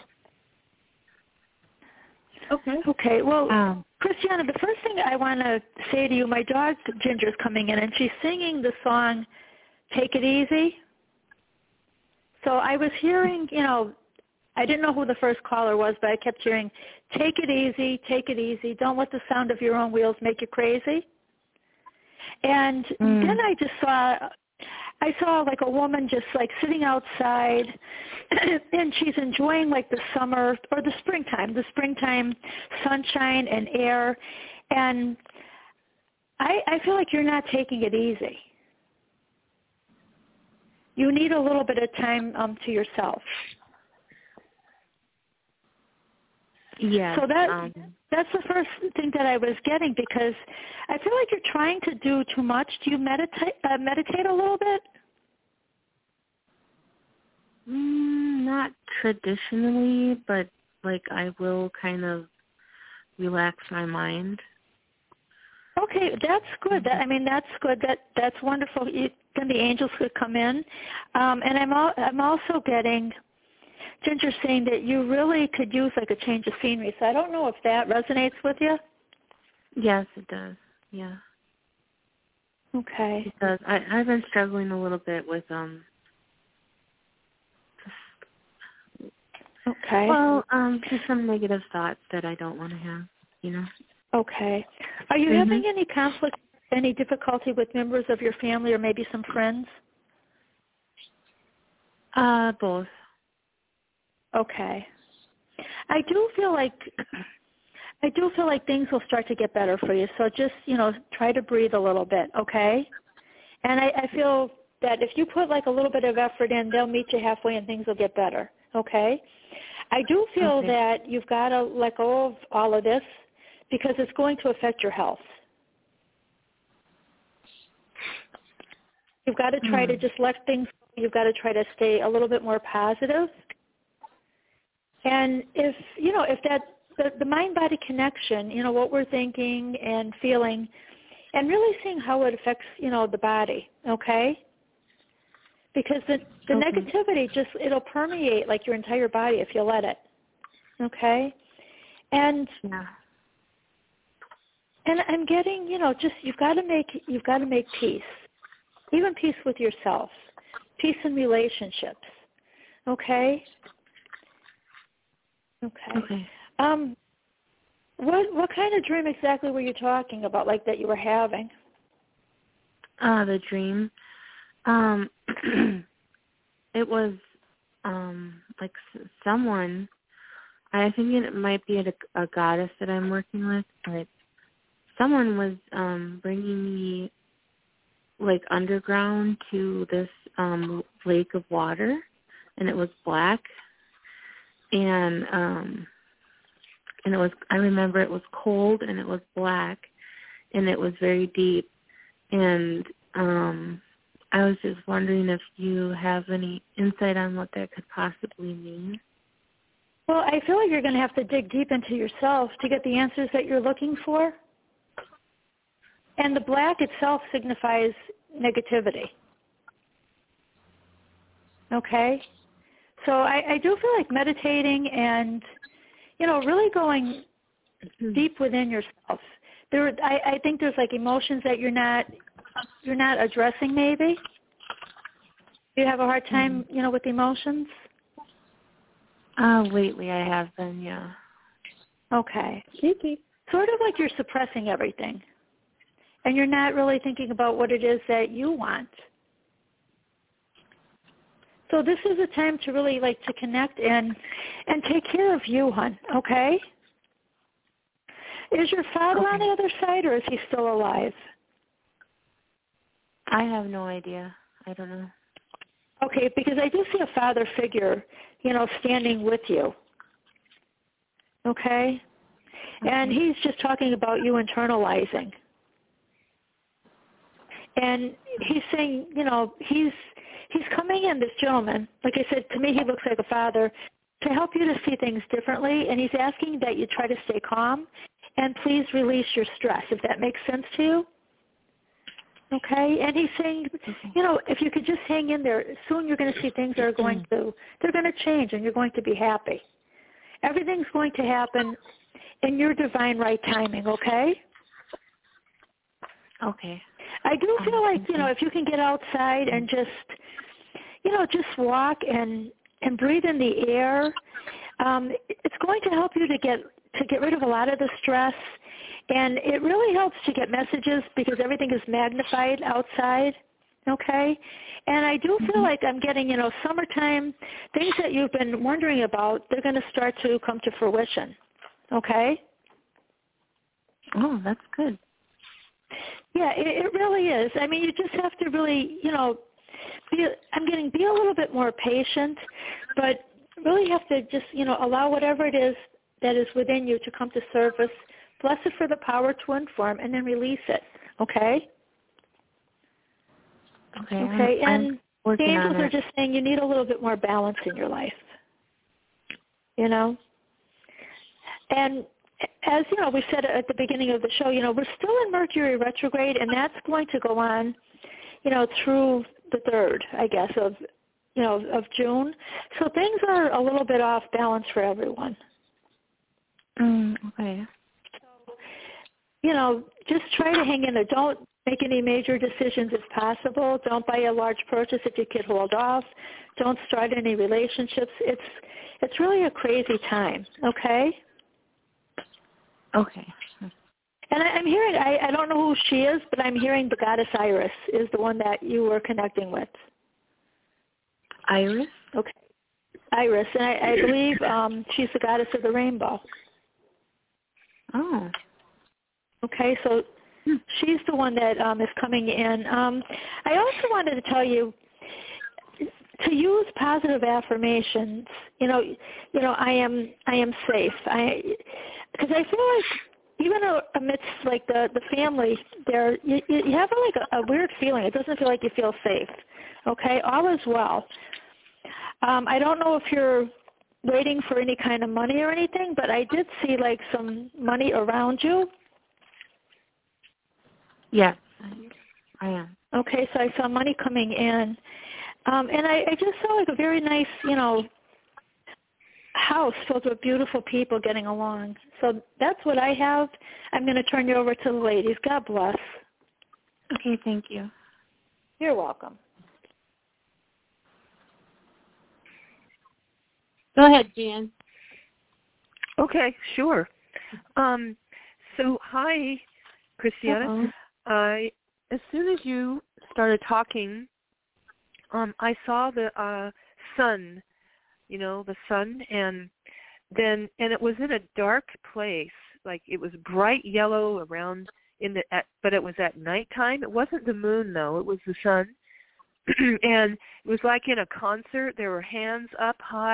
Okay.
Okay. Well,
Um,
Christiana, the first thing I want to say to you, my dog Ginger's coming in, and she's singing the song "Take It Easy." So I was hearing, you know, I didn't know who the first caller was, but I kept hearing, "Take it easy, take it easy. Don't let the sound of your own wheels make you crazy." And
mm.
then I just saw, I saw like a woman just like sitting outside, and she's enjoying like the summer or the springtime, the springtime sunshine and air. And I, I feel like you're not taking it easy. You need a little bit of time um, to yourself.
Yeah.
So that
um,
that's the first thing that I was getting, because I feel like you're trying to do too much. Do you meditate uh, meditate a little bit?
mm, not traditionally, but like I will kind of relax my mind.
Okay, that's good. That, I mean, that's good. That that's wonderful. You, then the angels could come in, um, and I'm al- I'm also getting Ginger saying that you really could use like a change of scenery. So I don't know if that resonates with you.
Yes, it does. Yeah,
Okay.
it does. I, I've been struggling a little bit with um.
Okay.
Well, um, just some negative thoughts that I don't want to have. You know.
Okay. Are you
Mm-hmm.
having any conflict, any difficulty with members of your family or maybe some friends?
Uh, both.
Okay. I do feel like I do feel like things will start to get better for you. So just, you know, try to breathe a little bit, okay? And I, I feel that if you put like a little bit of effort in, they'll meet you halfway and things will get better, okay? I do feel
Okay.
that you've got to let go of all of this because it's going to affect your health. You've got to try to just let things go. You've got to try to stay a little bit more positive. And if, you know, if that, the, the mind-body connection, you know, what we're thinking and feeling, and really seeing how it affects, you know, the body, okay? Because the, the
Okay.
negativity just, it'll permeate like your entire body if you let it, okay? And
Yeah.
and I'm getting, you know, just you've got to make you've got to make peace, even peace with yourself, peace in relationships, okay? Okay.
Okay.
Um, what what kind of dream exactly were you talking about, like that you were having?
Uh, the dream. Um, it was um like s- someone. I think it might be a, a goddess that I'm working with, but someone was um bringing me like underground to this um lake of water, and it was black, and um, and it was. I remember it was cold and it was black, and it was very deep, and um, I was just wondering if you have any insight on what that could possibly mean.
Well, I feel like you're going to have to dig deep into yourself to get the answers that you're looking for. And the black itself signifies negativity. Okay? So I, I do feel like meditating and, you know, really going deep within yourself. There, I, I think there's like emotions that you're not, you're not addressing maybe. You have a hard time, you know, with emotions?
Uh, lately I have been, yeah.
Okay.
Kiki.
Sort of like you're suppressing everything. And you're not really thinking about what it is that you want. So this is a time to really like to connect and and take care of you, hon, okay? Is your father
okay.
on the other side, or is he still alive?
I have no idea. I don't know.
Okay, because I do see a father figure, you know, standing with you. Okay? Mm-hmm. And he's just talking about you internalizing. And he's saying, you know, he's he's coming in, this gentleman. Like I said, to me he looks like a father, to help you to see things differently. And he's asking that you try to stay calm and please release your stress, if that makes sense to you. Okay? And he's saying, you know, if you could just hang in there, soon you're going to see things that are going to, they're going to change and you're going to be happy. Everything's going to happen in your divine right timing, okay?
Okay.
I do feel like, you know, if you can get outside and just, you know, just walk and, and breathe in the air, um, it's going to help you to get to get rid of a lot of the stress. And it really helps to get messages because everything is magnified outside, okay? And I do feel like I'm getting, you know, summertime, things that you've been wondering about, they're going to start to come to fruition, okay?
Oh, that's good.
Yeah, it, it really is. I mean, you just have to really, you know, be, I'm getting, be a little bit more patient, but really have to just, you know, allow whatever it is that is within you to come to surface, bless it for the power to inform, and then release it, okay?
Okay,
okay,
I'm,
and
I'm
the angels are
it.
just saying you need a little bit more balance in your life, you know? And as, you know, we said at the beginning of the show, you know, we're still in Mercury retrograde, and that's going to go on, you know, through the third, I guess, of, you know, of June. So things are a little bit off balance for everyone.
Mm, okay.
So, you know, just try to hang in there. Don't make any major decisions if possible. Don't buy a large purchase if you could hold off. Don't start any relationships. It's it's really a crazy time, okay?
Okay.
And I, I'm hearing, I, I don't know who she is, but I'm hearing the goddess Iris is the one that you were connecting with.
Iris?
Okay. Iris, and I, I believe um, she's the goddess of the rainbow.
Oh.
Okay, so she's the one that um, is coming in. Um, I also wanted to tell you to use positive affirmations. You know, you know, I am, I am safe. I, because I feel like even amidst like the the family, there you, you have like a, a weird feeling. It doesn't feel like you feel safe. Okay, all is well. Um, I don't know if you're waiting for any kind of money or anything, but I did see like some money around you.
Yes, I am.
Okay, so I saw money coming in. Um, and I, I just saw like a very nice, you know, house filled with beautiful people getting along. So that's what I have. I'm going to turn you over to the ladies. God bless.
Okay, thank you.
You're welcome.
Go ahead, Jan.
Okay, sure. Um, so, hi, Christiana. I as soon as you started talking, um, I saw the uh, sun, you know, the sun, and then and it was in a dark place, like it was bright yellow around in the, at, but it was at nighttime. It wasn't the moon though; it was the sun, and it was like in a concert. There were hands up high,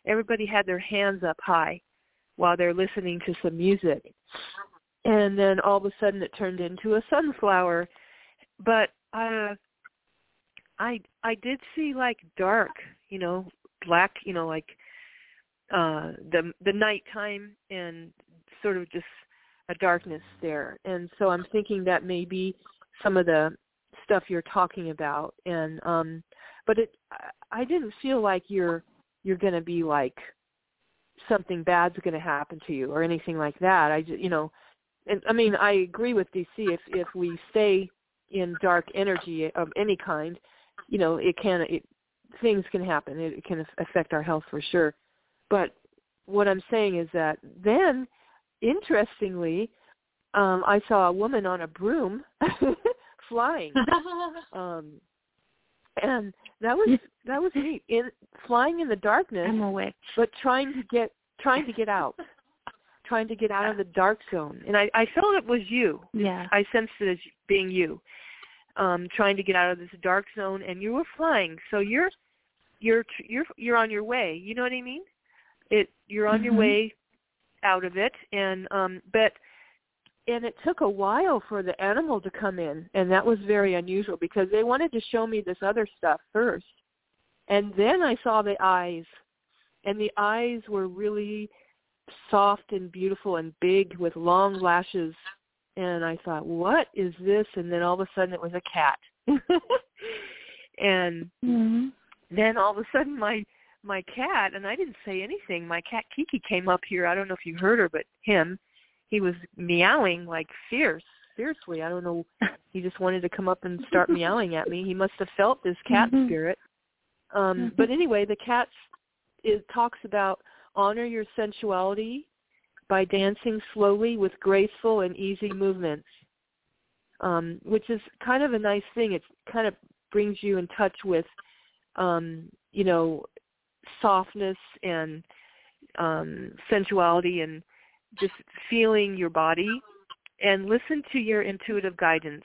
everybody had their hands up high while they're listening to some music. And then all of a sudden it turned into a sunflower. But uh, I I did see like dark, you know, black, you know, like uh, the the nighttime and sort of just a darkness there. And so I'm thinking that may be some of the stuff you're talking about. And um, but it I didn't feel like you're you're going to be like something bad's going to happen to you or anything like that. I just, you know, and I mean, I agree with D C. If if we stay in dark energy of any kind, you know, it can, it, things can happen. It, it can affect our health for sure. But what I'm saying is that then, interestingly, um, I saw a woman on a broom flying, um, and that was that was neat. In flying in the darkness,
I'm a witch,
but trying to get trying to get out. trying to get out of the dark zone. And I, I felt it was you.
Yeah.
I sensed it as being you, um, trying to get out of this dark zone, and you were flying. So you're you're you're you're on your way. You know what I mean? It you're on mm-hmm. your way out of it, and um, but and it took a while for the animal to come in, and that was very unusual because they wanted to show me this other stuff first, and then I saw the eyes, and the eyes were really soft and beautiful and big with long lashes, and I thought, what is this? And then all of a sudden it was a cat. And mm-hmm. then all of a sudden my my cat, and I didn't say anything, my cat Kiki came up here. I don't know if you heard her, but him, he was meowing like fierce, fiercely. I don't know. He just wanted to come up and start meowing at me. He must have felt this cat mm-hmm. spirit. Um, mm-hmm. But anyway, the cat it talks about honor your sensuality by dancing slowly with graceful and easy movements, um, which is kind of a nice thing. It kind of brings you in touch with, um, you know, softness and um, sensuality and just feeling your body, and listen to your intuitive guidance.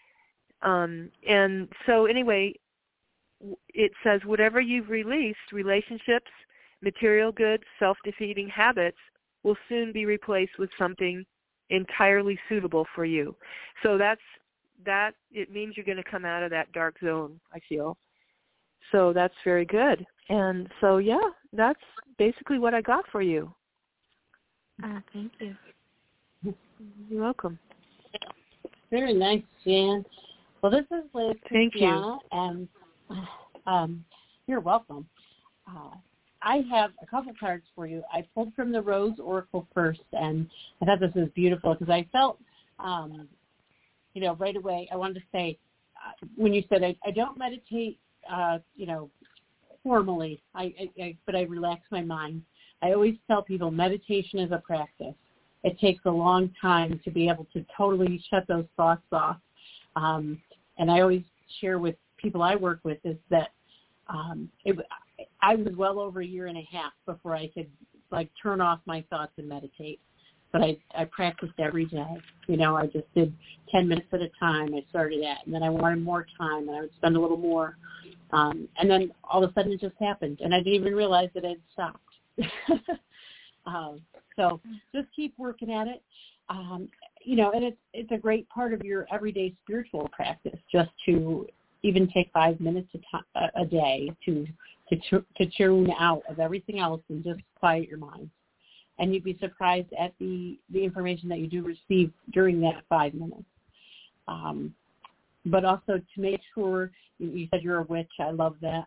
Um, and so anyway, it says whatever you've released, relationships, material goods, self-defeating habits, will soon be replaced with something entirely suitable for you. So that's that. It means you're going to come out of that dark zone, I feel. So that's very good. And so, yeah, that's basically what I got for you.
Uh, thank you.
You're welcome.
Very nice, Jan. Well, this is Liz.
Thank
Christiana, you. And um, you're welcome. Uh, I have a couple cards for you. I pulled from the Rose Oracle first, and I thought this was beautiful because I felt, um, you know, right away, I wanted to say, uh, when you said I, I don't meditate, uh, you know, formally, I, I, I, but I relax my mind. I always tell people meditation is a practice. It takes a long time to be able to totally shut those thoughts off. Um, and I always share with people I work with is that um, it, I was well over a year and a half before I could like turn off my thoughts and meditate. But I, I practiced every day. You know, I just did ten minutes at a time. I started at, and then I wanted more time, and I would spend a little more. Um, and then all of a sudden it just happened, and I didn't even realize that it had stopped. um, so just keep working at it. Um, you know, and it's it's a great part of your everyday spiritual practice just to even take five minutes a, t- a day to to to tune out of everything else and just quiet your mind. And you'd be surprised at the, the information that you do receive during that five minutes. Um, but also to make sure, you said you're a witch, I love that.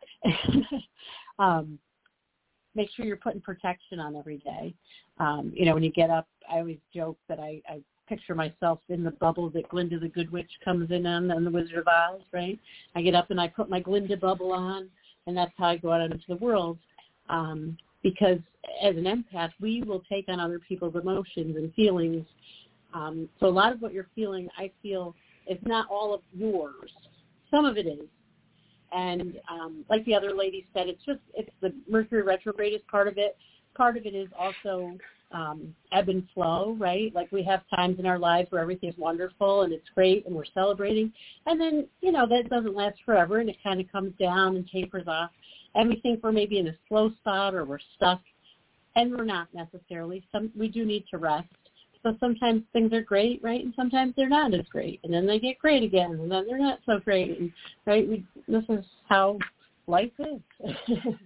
um, make sure you're putting protection on every day. Um, you know, when you get up, I always joke that I, I picture myself in the bubble that Glinda the Good Witch comes in on in the Wizard of Oz, right? I get up and I put my Glinda bubble on, and that's how I go out into the world. Um, because as an empath, we will take on other people's emotions and feelings. Um, so a lot of what you're feeling, I feel, is not all of yours. Some of it is. And um, like the other lady said, it's just, it's the Mercury retrograde is part of it. Part of it is also um, ebb and flow, right? Like we have times in our lives where everything's wonderful and it's great and we're celebrating. And then, you know, that doesn't last forever and it kind of comes down and tapers off. and we think we're maybe in a slow spot or we're stuck, and we're not necessarily. Some we do need to rest. So sometimes things are great, right, and sometimes they're not as great, and then they get great again, and then they're not so great, and, right? We, this is how life is.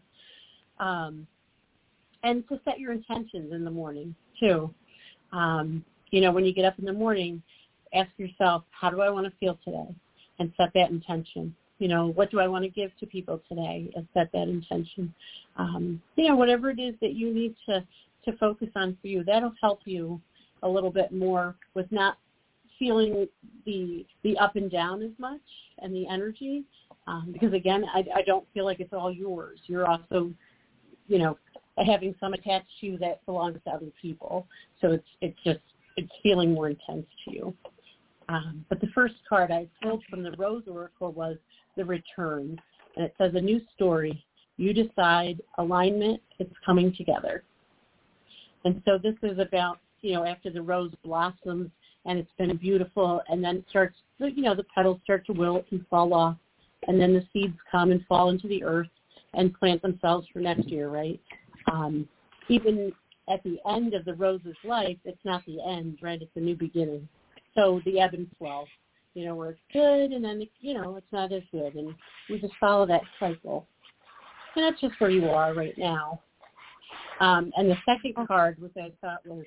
um, and to set your intentions in the morning too. Um, you know, when you get up in the morning, ask yourself, how do I want to feel today, and set that intention. You know, what do I want to give to people today, and set that intention. Um, you know, whatever it is that you need to to focus on for you, that'll help you a little bit more with not feeling the the up and down as much and the energy, um, because again, I, I don't feel like it's all yours. You're also, you know, having some attached to you that belongs to other people, so it's it's just it's feeling more intense to you. Um, but the first card I pulled from the Rose Oracle was the Return, and it says a new story. You decide, alignment, it's coming together. And so this is about, you know, after the rose blossoms and it's been beautiful, and then it starts, you know, the petals start to wilt and fall off, and then the seeds come and fall into the earth and plant themselves for next year, right? Um, even at the end of the rose's life, it's not the end, right? It's a new beginning. So the ebb and flow, you know, where it's good and then, you know, it's not as good, and we just follow that cycle. And that's just where you are right now. Um, and the second card, which I thought was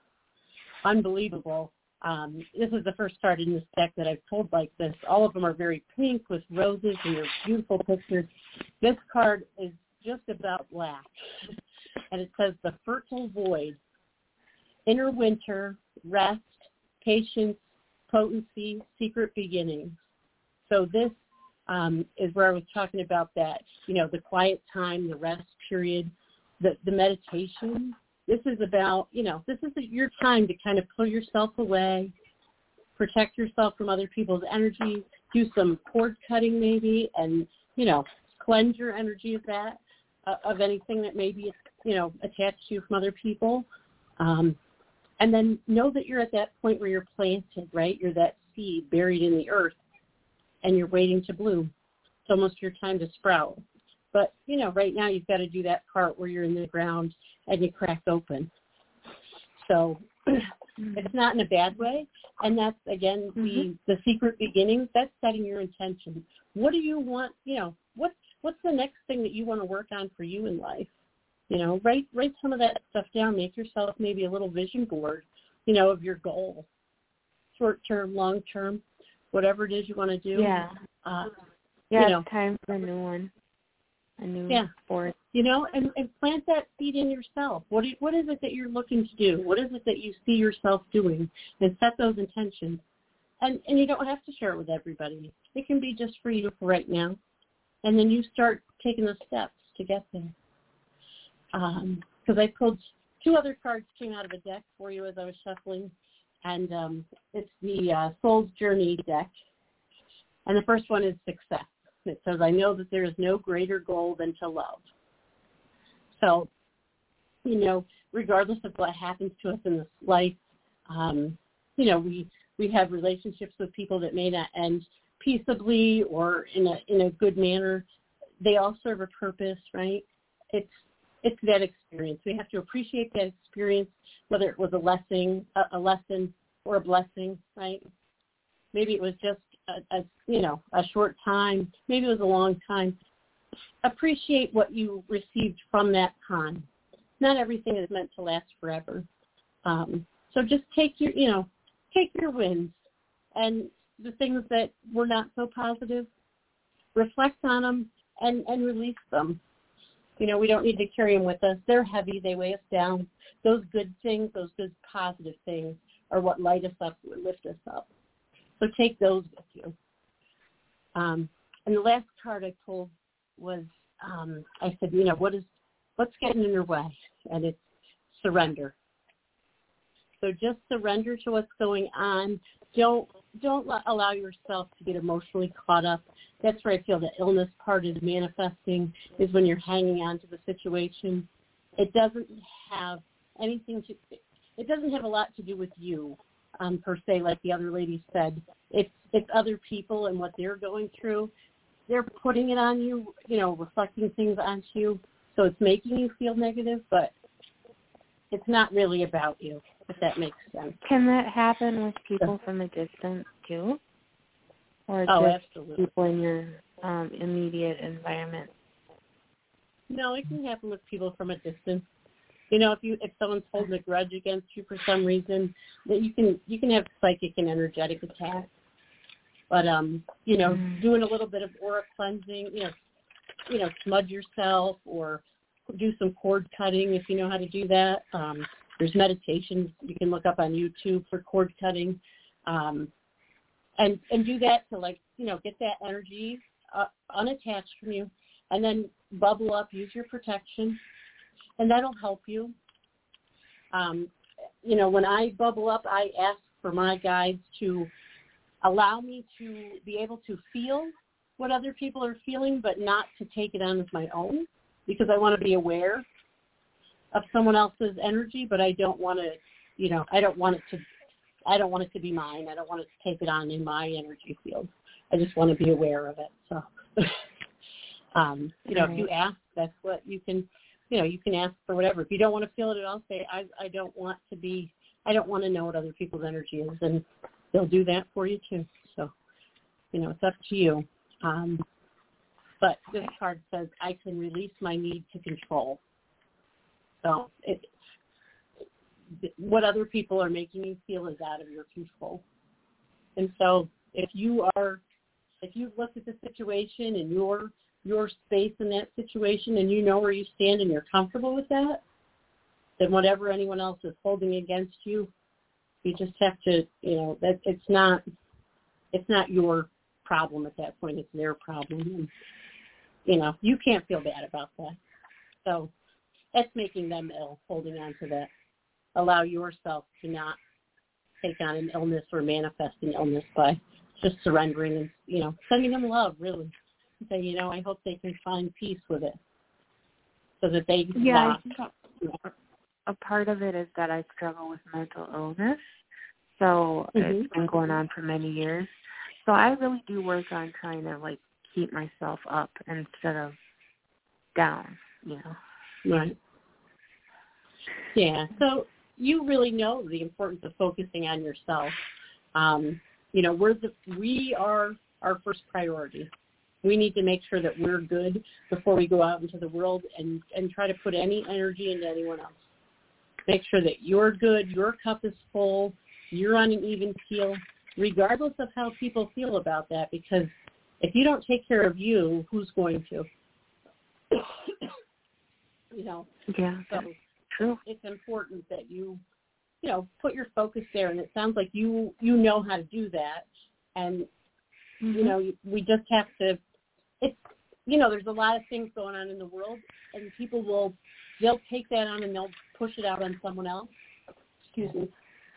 unbelievable. Um, this is the first card in this deck that I've pulled like this. All of them are very pink with roses and they're beautiful pictures. This card is just about black. And it says the fertile void, inner winter, rest, patience, potency, secret beginnings. So this um, is where I was talking about that, you know, the quiet time, the rest period, the, the meditation. This is about, you know, this is your time to kind of pull yourself away, protect yourself from other people's energy, do some cord cutting maybe, and, you know, cleanse your energy of that, uh, of anything that may be, you know, attached to you from other people. Um, and then know that you're at that point where you're planted, right? You're that seed buried in the earth, and you're waiting to bloom. It's almost your time to sprout. But, you know, right now you've got to do that part where you're in the ground and you crack open. So it's not in a bad way. And that's, again, mm-hmm. the, the secret beginnings. That's setting your intention. What do you want, you know, what's, what's the next thing that you want to work on for you in life? You know, write, write some of that stuff down. Make yourself maybe a little vision board, you know, of your goal, short-term, long-term, whatever it is you want to do.
Yeah.
Uh,
yeah,
you know,
it's time for a new one. A new
yeah.
sport.
You know, and, and plant that seed in yourself. What do, what is it that you're looking to do? What is it that you see yourself doing? And set those intentions. And and you don't have to share it with everybody. It can be just for you for right now. And then you start taking the steps to get there. Because um, I pulled two other cards came out of a deck for you as I was shuffling. And um, it's the uh, Soul's Journey deck. And the first one is success. It says, I know that there is no greater goal than to love. So, you know, regardless of what happens to us in this life, um, you know, we, we have relationships with people that may not end peaceably or in a in a good manner. They all serve a purpose, right? It's it's that experience. We have to appreciate that experience, whether it was a lesson, a, a lesson or a blessing, right? Maybe it was just a, a you know a short time. Maybe it was a long time. Appreciate what you received from that time. Not everything is meant to last forever. Um, so just take your, you know, take your wins and the things that were not so positive, reflect on them and, and release them. You know, we don't need to carry them with us. They're heavy. They weigh us down. Those good things, those good positive things are what light us up, lift us up. So take those with you. Um, and the last card I pulled was, um, I said, you know, what is, what's getting in your way? And it's surrender. So just surrender to what's going on. Don't don't allow yourself to get emotionally caught up. That's where I feel the illness part is manifesting, is when you're hanging on to the situation. It doesn't have anything to, it doesn't have a lot to do with you, um, per se, like the other lady said. It's it's other people and what they're going through. they're putting it on you, you know, reflecting things onto you, so it's making you feel negative, but it's not really about you, if that makes sense.
Can that happen with people from a distance too? Or
oh,
just
absolutely.
people in your um, immediate environment?
No, it can happen with people from a distance. You know, if you if someone's holding a grudge against you for some reason, that you can you can have psychic and energetic attacks. But um, you know, mm. doing a little bit of aura cleansing, you know, you know, smudge yourself or do some cord cutting if you know how to do that. Um, there's meditations you can look up on YouTube for cord cutting, um, and and do that to like you know get that energy uh, unattached from you, and then bubble up. Use your protection. And that'll help you. Um, you know, when I bubble up, I ask for my guides to allow me to be able to feel what other people are feeling, but not to take it on as my own, because I want to be aware of someone else's energy, but I don't want to, you know, I don't want it to, I don't want it to be mine. I don't want it to take it on in my energy field. I just want to be aware of it. So, um, you know, if you ask, that's what you can. You know, you can ask for whatever. If you don't want to feel it at all, say, I, I don't want to be, I don't want to know what other people's energy is, and they'll do that for you too. So, you know, it's up to you. Um, but this card says, I can release my need to control. So it, what other people are making you feel is out of your control. And so if you are, if you've looked at the situation and you're your space in that situation and you know where you stand and you're comfortable with that, then whatever anyone else is holding against you, you just have to, you know, that it's not, it's not your problem at that point, it's their problem. And, you know, you can't feel bad about that. So that's making them ill, holding on to that. Allow yourself to not take on an illness or manifest an illness by just surrendering and, you know, sending them love, really. Say, you know, I hope they can find peace with it so that they can
yeah,
stop.
I think a part of it is that I struggle with mental illness, so mm-hmm. it's been going on for many years. So I really do work on trying to, like, keep myself up instead of down, you know.
Right. Yeah, so you really know the importance of focusing on yourself. Um, you know, we're the, we are our first priority. We need to make sure that we're good before we go out into the world and, and try to put any energy into anyone else. Make sure that you're good, your cup is full, you're on an even keel, regardless of how people feel about that, because if you don't take care of you, who's going to? you know?
Yeah,
so
true.
It's important that you, you know, put your focus there, and it sounds like you, you know how to do that. And, mm-hmm. you know, we just have to, it's, you know, there's a lot of things going on in the world, and people will, they'll take that on and they'll push it out on someone else. Excuse me.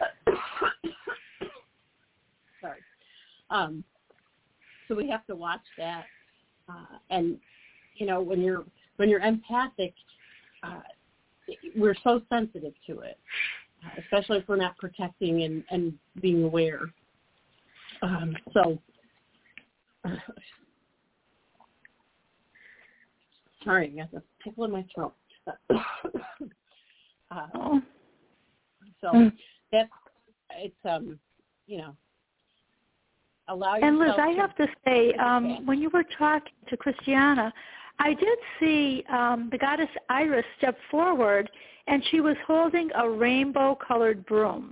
Sorry. Um, so we have to watch that. Uh, and, you know, when you're, when you're empathic, uh, we're so sensitive to it, uh, especially if we're not protecting and, and being aware. Um, so, uh, sorry, I got the tickle in my throat. uh, so that's, it's, um, you know, allow yourself.
And Liz, I
to,
have to say, um, when you were talking to Christiana, I did see um, the goddess Iris step forward, and she was holding a rainbow-colored broom.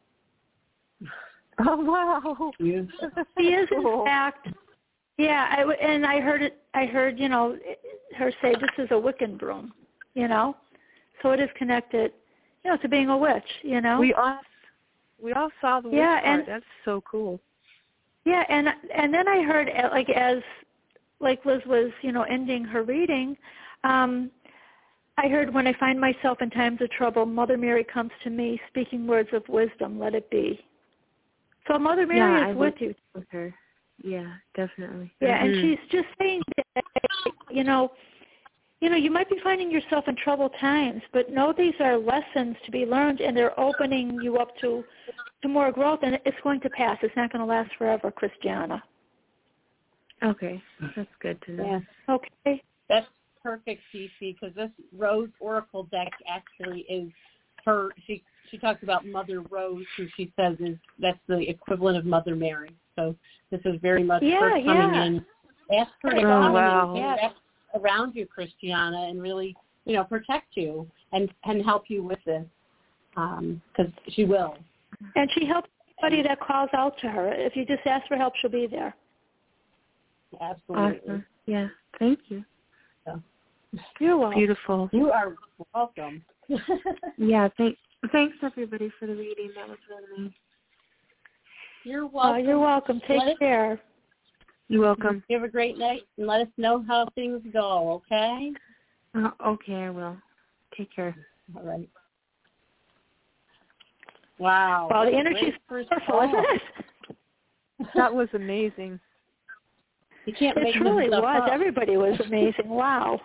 Oh, wow.
She is, in fact, yeah, I, and I heard it, I heard, you know, her say this is a Wiccan broom, you know? So it is connected, you know, to being a witch, you know?
We all, we all saw the witch
yeah,
part.
And,
that's so cool.
Yeah, and and then I heard, like, as, like Liz was, you know, ending her reading, um, I heard, when I find myself in times of trouble, Mother Mary comes to me speaking words of wisdom, let it be. So Mother Mary
yeah,
is
I
with you.
With her. Yeah, definitely.
Yeah,
mm-hmm.
and she's just saying that, you know, you know, you might be finding yourself in troubled times, but know these are lessons to be learned, and they're opening you up to, to more growth, and it's going to pass. It's not going to last forever, Christiana.
Okay, that's good to know.
Yeah.
Okay.
That's perfect, Cece, because this Rose Oracle deck actually is her. She she talks about Mother Rose, who she says is that's the equivalent of Mother Mary. So this is very much
Yeah,
her coming
yeah.
in. Ask her to
Oh,
come
wow.
and wrap around you, Christiana, and really, you know, protect you and, and help you with this, because um, she will.
And she helps anybody that calls out to her. If you just ask for help, she'll be there.
Absolutely.
Awesome. Yeah, thank you.
So,
You're welcome.
Beautiful.
you are welcome.
Yeah, thanks. Thanks everybody for the reading. That was really nice.
You're
Oh,
welcome.
you're welcome. Take
Let us-
care.
You're welcome.
You have a great night, and let us know how things go, okay?
Uh, okay, I will. Take care.
All right. Wow.
Well, the
that's
energy's
great first
powerful, isn't
call.
it?
That was amazing.
You can't make
It
this
truly
stuff
was.
up.
Everybody was amazing. Wow.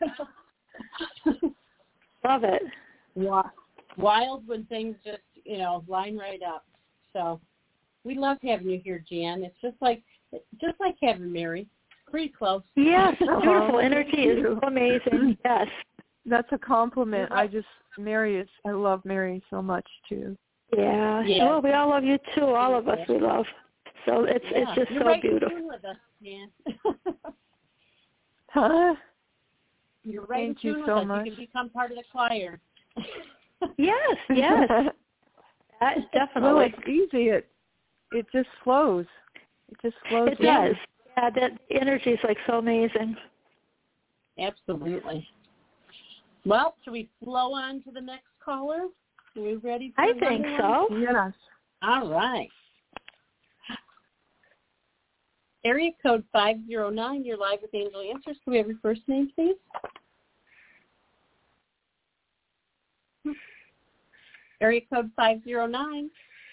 Love it.
Wa- Wild when things just, you know, line right up. So we love having you here, Jan. It's just like just like having Mary. Pretty close.
Yes,
Oh,
beautiful
thank
energy is
you.
amazing. Yes.
That's a compliment.
You're right.
I just, Mary is, I love Mary so much, too.
Yeah.
Yeah.
Well, we all love you too. All of us we love. So it's
Yeah.
it's just
You're
so
right
beautiful.
in tune with us, Jan.
Huh?
You're right
Thank
in
you
tune
so
with us.
much.
You can become part of the choir.
Yes, yes. That, definitely.
Well, it's easy. It it just flows. It just flows.
It
with
does.
you.
Yeah, that energy is like so amazing.
Absolutely. Well, should we flow on to the next caller? Are we ready for
I
another
think
one?
so.
Yes.
All right. Area code five zero nine, you're live with Angel Answers. Can we have your first name, please? Area code five zero nine.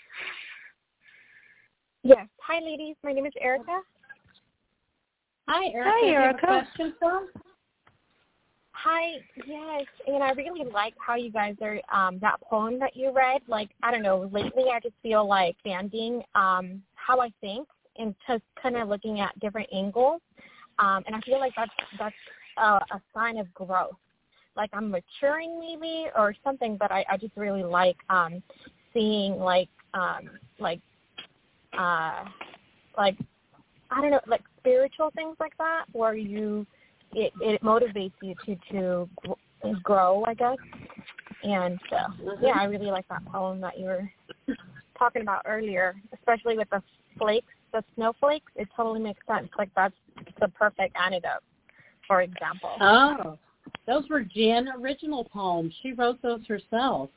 Yes. Hi, ladies. My name is Erica.
Hi, Erica.
Hi,
Do you have a
Erica.
question for us?
Hi. Yes. And I really like how you guys are, um, that poem that you read. Like, I don't know, lately I just feel like expanding um, how I think and just kind of looking at different angles. Um, and I feel like that's, that's uh, a sign of growth. Like I'm maturing maybe or something, but I, I just really like um, seeing like, um, like, uh, like, I don't know, like spiritual things like that, where you, it, it motivates you to, to grow, I guess. And uh, yeah, I really like that poem that you were talking about earlier, especially with the flakes, the snowflakes. It totally makes sense. Like that's the perfect antidote, for example.
Oh, those were Jan original poems. She wrote those herself.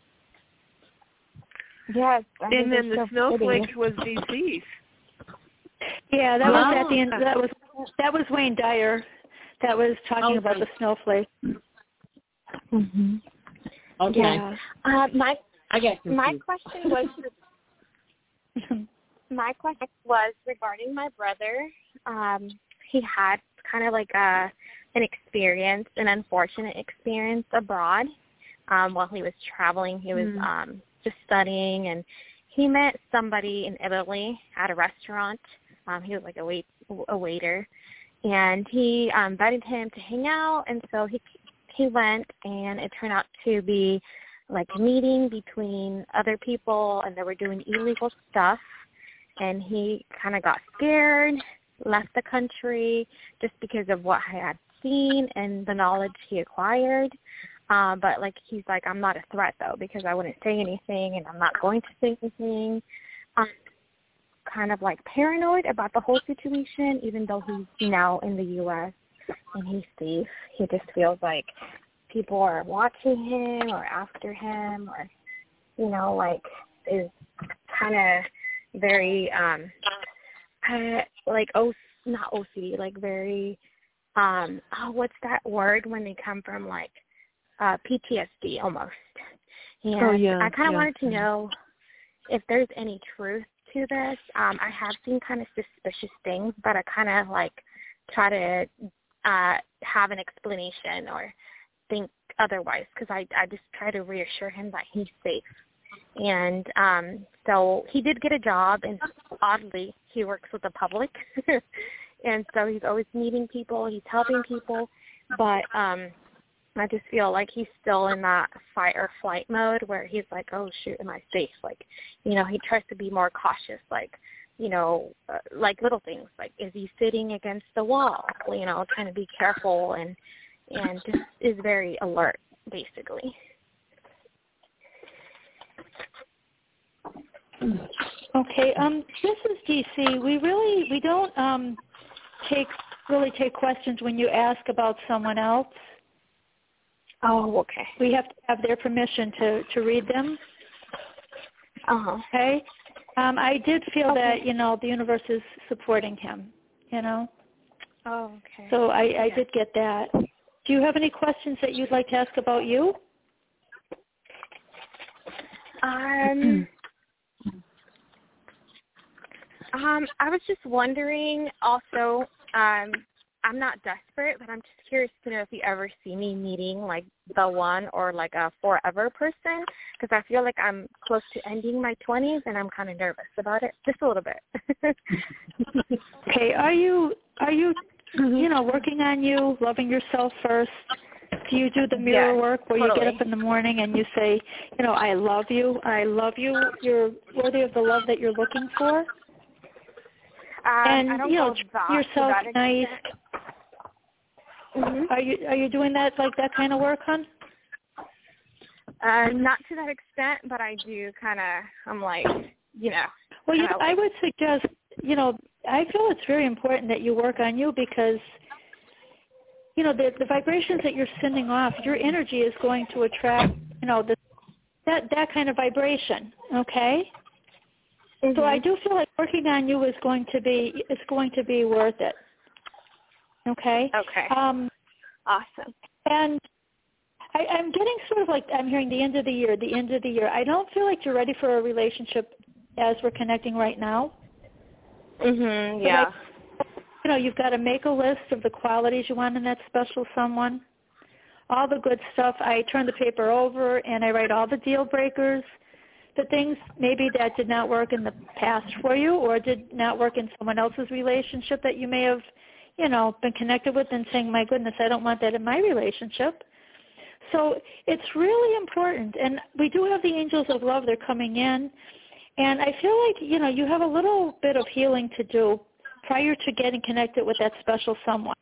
Yes. I think
And then
it's
the
so
snowflakes
pretty.
was D C's.
Yeah, that was
Oh.
at the end. That was that was Wayne Dyer. That was talking
Oh,
about the
great.
snowflake.
Mm-hmm.
Okay.
Yeah.
Uh, my
I got confused.
my question was my question was regarding my brother. Um, he had kind of like a an experience, an unfortunate experience abroad. Um, while he was traveling, he was
Mm.
um, just studying, and he met somebody in Italy at a restaurant. Um, he was like a wait a waiter, and he um, invited him to hang out, and so he he went, and it turned out to be like a meeting between other people, and they were doing illegal stuff, and he kind of got scared, left the country just because of what I had seen and the knowledge he acquired. Um, but like he's like, I'm not a threat though, because I wouldn't say anything, and I'm not going to say anything. Um, kind of like paranoid about the whole situation, even though he's now in the U S and he's safe. He just feels like people are watching him or after him, or you know, like is kind of very um, uh, like O not O C D, like very um, oh, what's that word when they come from like uh, P T S D almost. And
Oh, yeah,
I kind of
yeah.
wanted to know if there's any truth to this. Um, I have seen kind of suspicious things, but I kind of like try to uh, have an explanation or think otherwise, because I, I just try to reassure him that he's safe. And um, so he did get a job, and oddly, he works with the public. and so he's always meeting people, he's helping people, but um, I just feel like he's still in that fight or flight mode where he's like, oh, shoot, am I safe? Like, you know, he tries to be more cautious, like, you know, uh, like little things, like, is he sitting against the wall? You know, trying to be careful and, and just is very alert, basically.
Okay, um, this is D C. We really, we don't um, take, really take questions when you ask about someone else.
Oh, okay.
We have to have their permission to, to read them.
Uh-huh.
Okay. Um, I did feel
okay.
that, you know, the universe is supporting him, you know.
Oh, okay.
So I, I
yeah.
did get that. Do you have any questions that you'd like to ask about you?
Um, um, I was just wondering also, um, I'm not desperate, but I'm just curious to know if you ever see me meeting, like, the one or, like, a forever person, because I feel like I'm close to ending my twenties, and I'm kind of nervous about it, just a little bit.
Okay, are you, are you, you know, working on you, loving yourself first? Do you do the mirror
yes,
work where
totally.
you get up in the morning and you say, you know, I love you, I love you, you're worthy of the love that you're looking for?
Um,
and,
I don't
you know,
go that,
yourself
to that
nice.
Mm-hmm.
Are you are you doing that, like that kind of work, hon?
Uh, not to that extent, but I do kind of, I'm like, you know.
Well, yeah,
like,
I would suggest, you know, I feel it's very important that you work on you because, you know, the, the vibrations that you're sending off, your energy is going to attract, you know, the, that that kind of vibration, okay? Mm-hmm. So I do feel like working on you is going to be is going to be worth it. Okay.
Okay.
Um,
awesome.
And I, I'm getting sort of like I'm hearing the end of the year, the end of the year. I don't feel like you're ready for a relationship as we're connecting right now.
Mhm.
So
Yeah.
like, you know, you've got to make a list of the qualities you want in that special someone, all the good stuff. I turn the paper over and I write all the deal breakers, the things maybe that did not work in the past for you or did not work in someone else's relationship that you may have, you know, been connected with and saying, my goodness, I don't want that in my relationship. So it's really important. And we do have the angels of love. They're coming in. And I feel like, you know, you have a little bit of healing to do prior to getting connected with that special someone.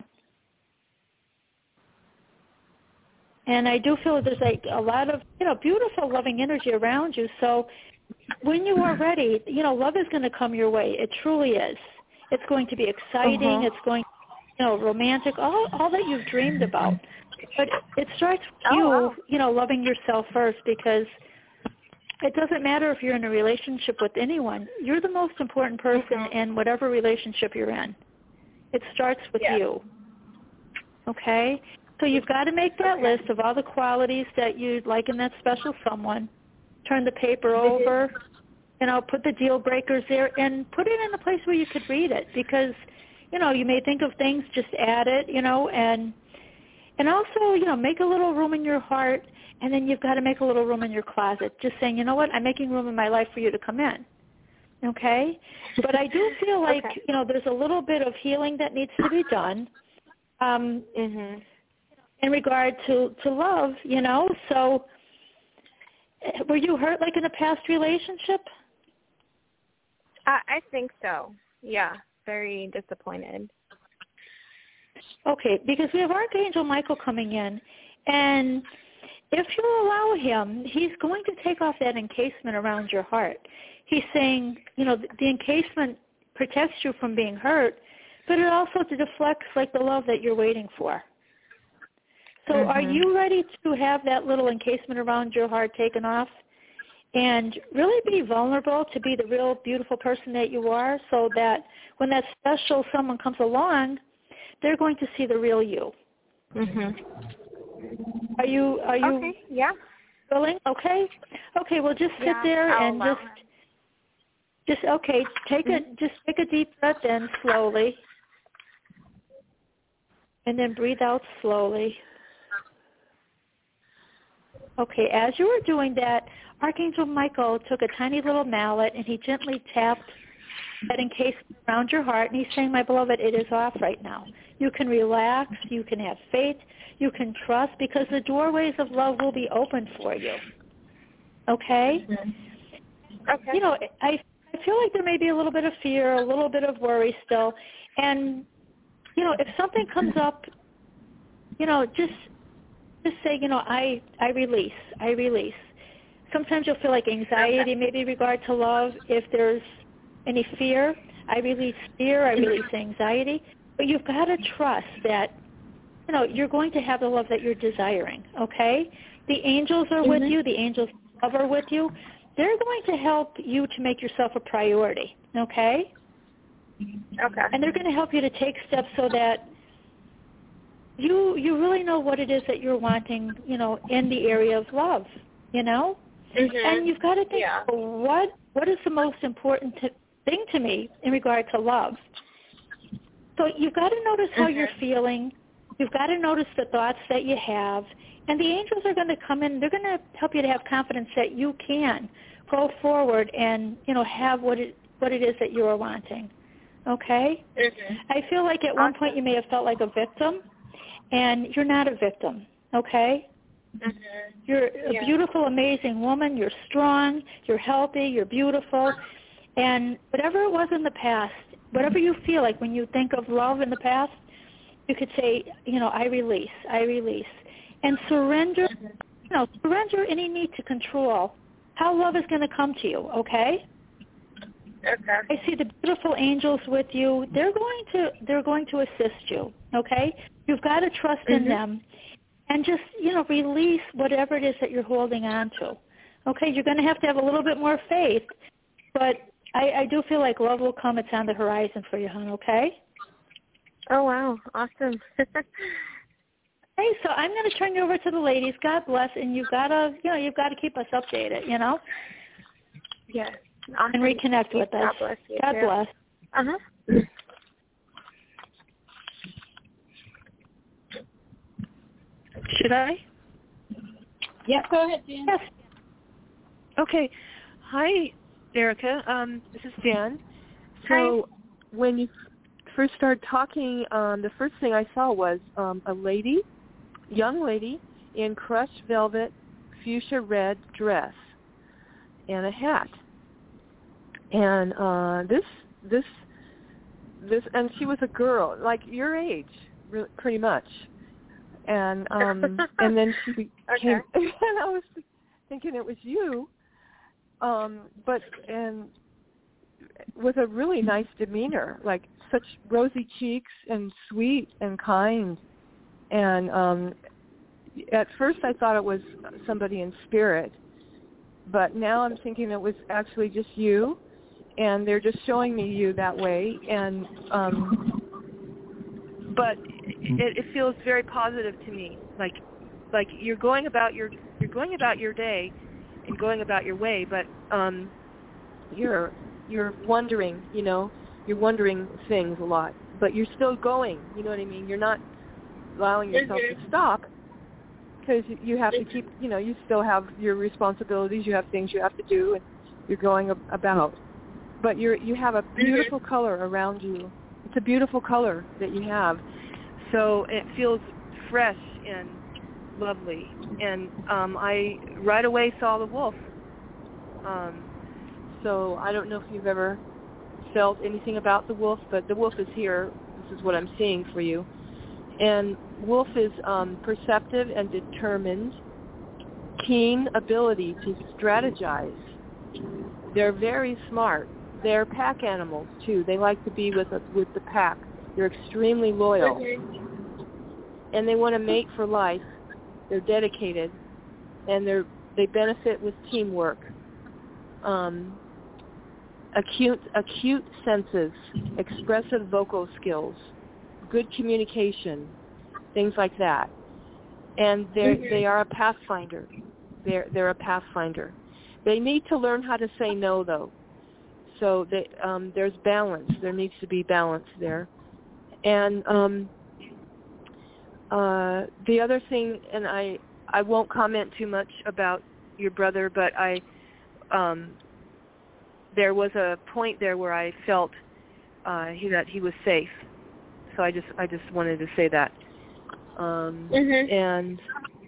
And I do feel there's like a lot of, you know, beautiful, loving energy around you. So when you are ready, you know, love is going to come your way. It truly is. It's going to be exciting. Uh-huh. It's going to you know, romantic, all all that you've dreamed about. But it starts with
oh,
you,
wow.
you know, loving yourself first because it doesn't matter if you're in a relationship with anyone. You're the most important person mm-hmm. in whatever relationship you're in. It starts with yeah. you. Okay? So you've got to make that okay. list of all the qualities that you'd like in that special someone. Turn the paper over, you know, put the deal breakers there, and put it in a place where you could read it because you know, you may think of things, just add it, you know, and and also, you know, make a little room in your heart, and then you've got to make a little room in your closet, just saying, you know what, I'm making room in my life for you to come in, okay? But I do feel like, okay. you know, there's a little bit of healing that needs to be done um, mm-hmm. in regard to, to love, you know, so were you hurt, like, in a past relationship?
I, I think so, yeah. Very disappointed.
Okay, because we have Archangel Michael coming in, and if you allow him, he's going to take off that encasement around your heart. He's saying, you know, the encasement protects you from being hurt, but it also deflects like the love that you're waiting for. So mm-hmm. are you ready to have that little encasement around your heart taken off? And really be vulnerable to be the real beautiful person that you are so that when that special someone comes along, they're going to see the real you.
Mhm.
Are you are you
okay, yeah.
willing? Okay. Okay, well just sit
yeah,
there
I'll
and just
him.
just okay, take mm-hmm. a just take a deep breath in slowly. And then breathe out slowly. Okay, as you were doing that, Archangel Michael took a tiny little mallet and he gently tapped that encasement around your heart, and he's saying, my beloved, it is off right now. You can relax. You can have faith. You can trust, because the doorways of love will be open for you. Okay?
Mm-hmm. Okay.
You know, I, I feel like there may be a little bit of fear, a little bit of worry still. And, you know, if something comes up, you know, just just say, you know, I, I release. I release. Sometimes you'll feel like anxiety, maybe in regard to love. If there's any fear, I release fear, I release anxiety. But you've got to trust that, you know, you're going to have the love that you're desiring, okay? The angels are with
Mm-hmm.
you. The angels of love are with you. They're going to help you to make yourself a priority, okay?
Okay.
And they're going to help you to take steps so that you you really know what it is that you're wanting, you know, in the area of love, you know?
Mm-hmm.
And you've got to think,
yeah.
what what is the most important to, thing to me in regard to love? So you've got to notice how
Mm-hmm.
you're feeling. You've got to notice the thoughts that you have. And the angels are going to come in. They're going to help you to have confidence that you can go forward and, you know, have what it what it is that you are wanting. Okay?
Mm-hmm.
I feel like at one point you may have felt like a victim, and you're not a victim. Okay?
Mm-hmm.
You're a
yeah.
beautiful, amazing woman. You're strong. You're healthy. You're beautiful. And whatever it was in the past, whatever you feel like when you think of love in the past, you could say, you know, I release. I release. And surrender, you know, surrender any need to control how love is going to come to you, okay?
Okay.
I see the beautiful angels with you. They're going to they're going to assist you, okay? You've got to trust
mm-hmm.
in them and just, you know, release whatever it is that you're holding on to. Okay, you're going to have to have a little bit more faith, but I, I do feel like love will come. It's on the horizon for you, hon, okay?
Oh, wow. Awesome.
Hey, so I'm going to turn you over to the ladies. God bless, and you've got to, you know, you've got to keep us updated, you know?
Yes. Awesome.
And reconnect with us.
God bless you.
God
too.
bless.
Uh-huh.
Should I?
Yeah, go ahead, Jan.
Yes.
Okay. Hi, Erica. Um, this is Dan. So
Hi.
when you first started talking, um, the first thing I saw was um, a lady, young lady, in crushed velvet fuchsia red dress and a hat. And uh, this, this, this, and she was a girl, like your age, re- pretty much. And um, and then she
okay.
came, and I was thinking it was you, um, but and with a really nice demeanor, like such rosy cheeks and sweet and kind. And um, at first I thought it was somebody in spirit, but now I'm thinking it was actually just you, and they're just showing me you that way. And um, but it, it feels very positive to me, like like you're going about your you're going about your day and going about your way, but um, you're you're wondering, you know, you're wondering things a lot, but you're still going. You know what I mean? You're not allowing yourself to stop because you have to keep, you know, you still have your responsibilities, you have things you have to do, and you're going about. But you're you have a beautiful mm-hmm. color around you. It's a beautiful color that you have. So it feels fresh and lovely. And um, I right away saw the wolf. Um, so I don't know if you've ever felt anything about the wolf, but the wolf is here. This is what I'm seeing for you. And wolf is um, perceptive and determined, keen ability to strategize. They're very smart. They're pack animals too. They like to be with a, with the pack. They're extremely loyal, mm-hmm. and they want to mate for life. They're dedicated, and they're they benefit with teamwork. Um, acute acute senses, expressive vocal skills, good communication, things like that. And they mm-hmm. they are a pathfinder. They're they're a pathfinder. They need to learn how to say no, though. So they, um, there's balance. There needs to be balance there. And um, uh, the other thing, and I, I won't comment too much about your brother, but I, um, there was a point there where I felt uh, he, that he was safe. So I just I just wanted to say that. Um,
mm-hmm.
And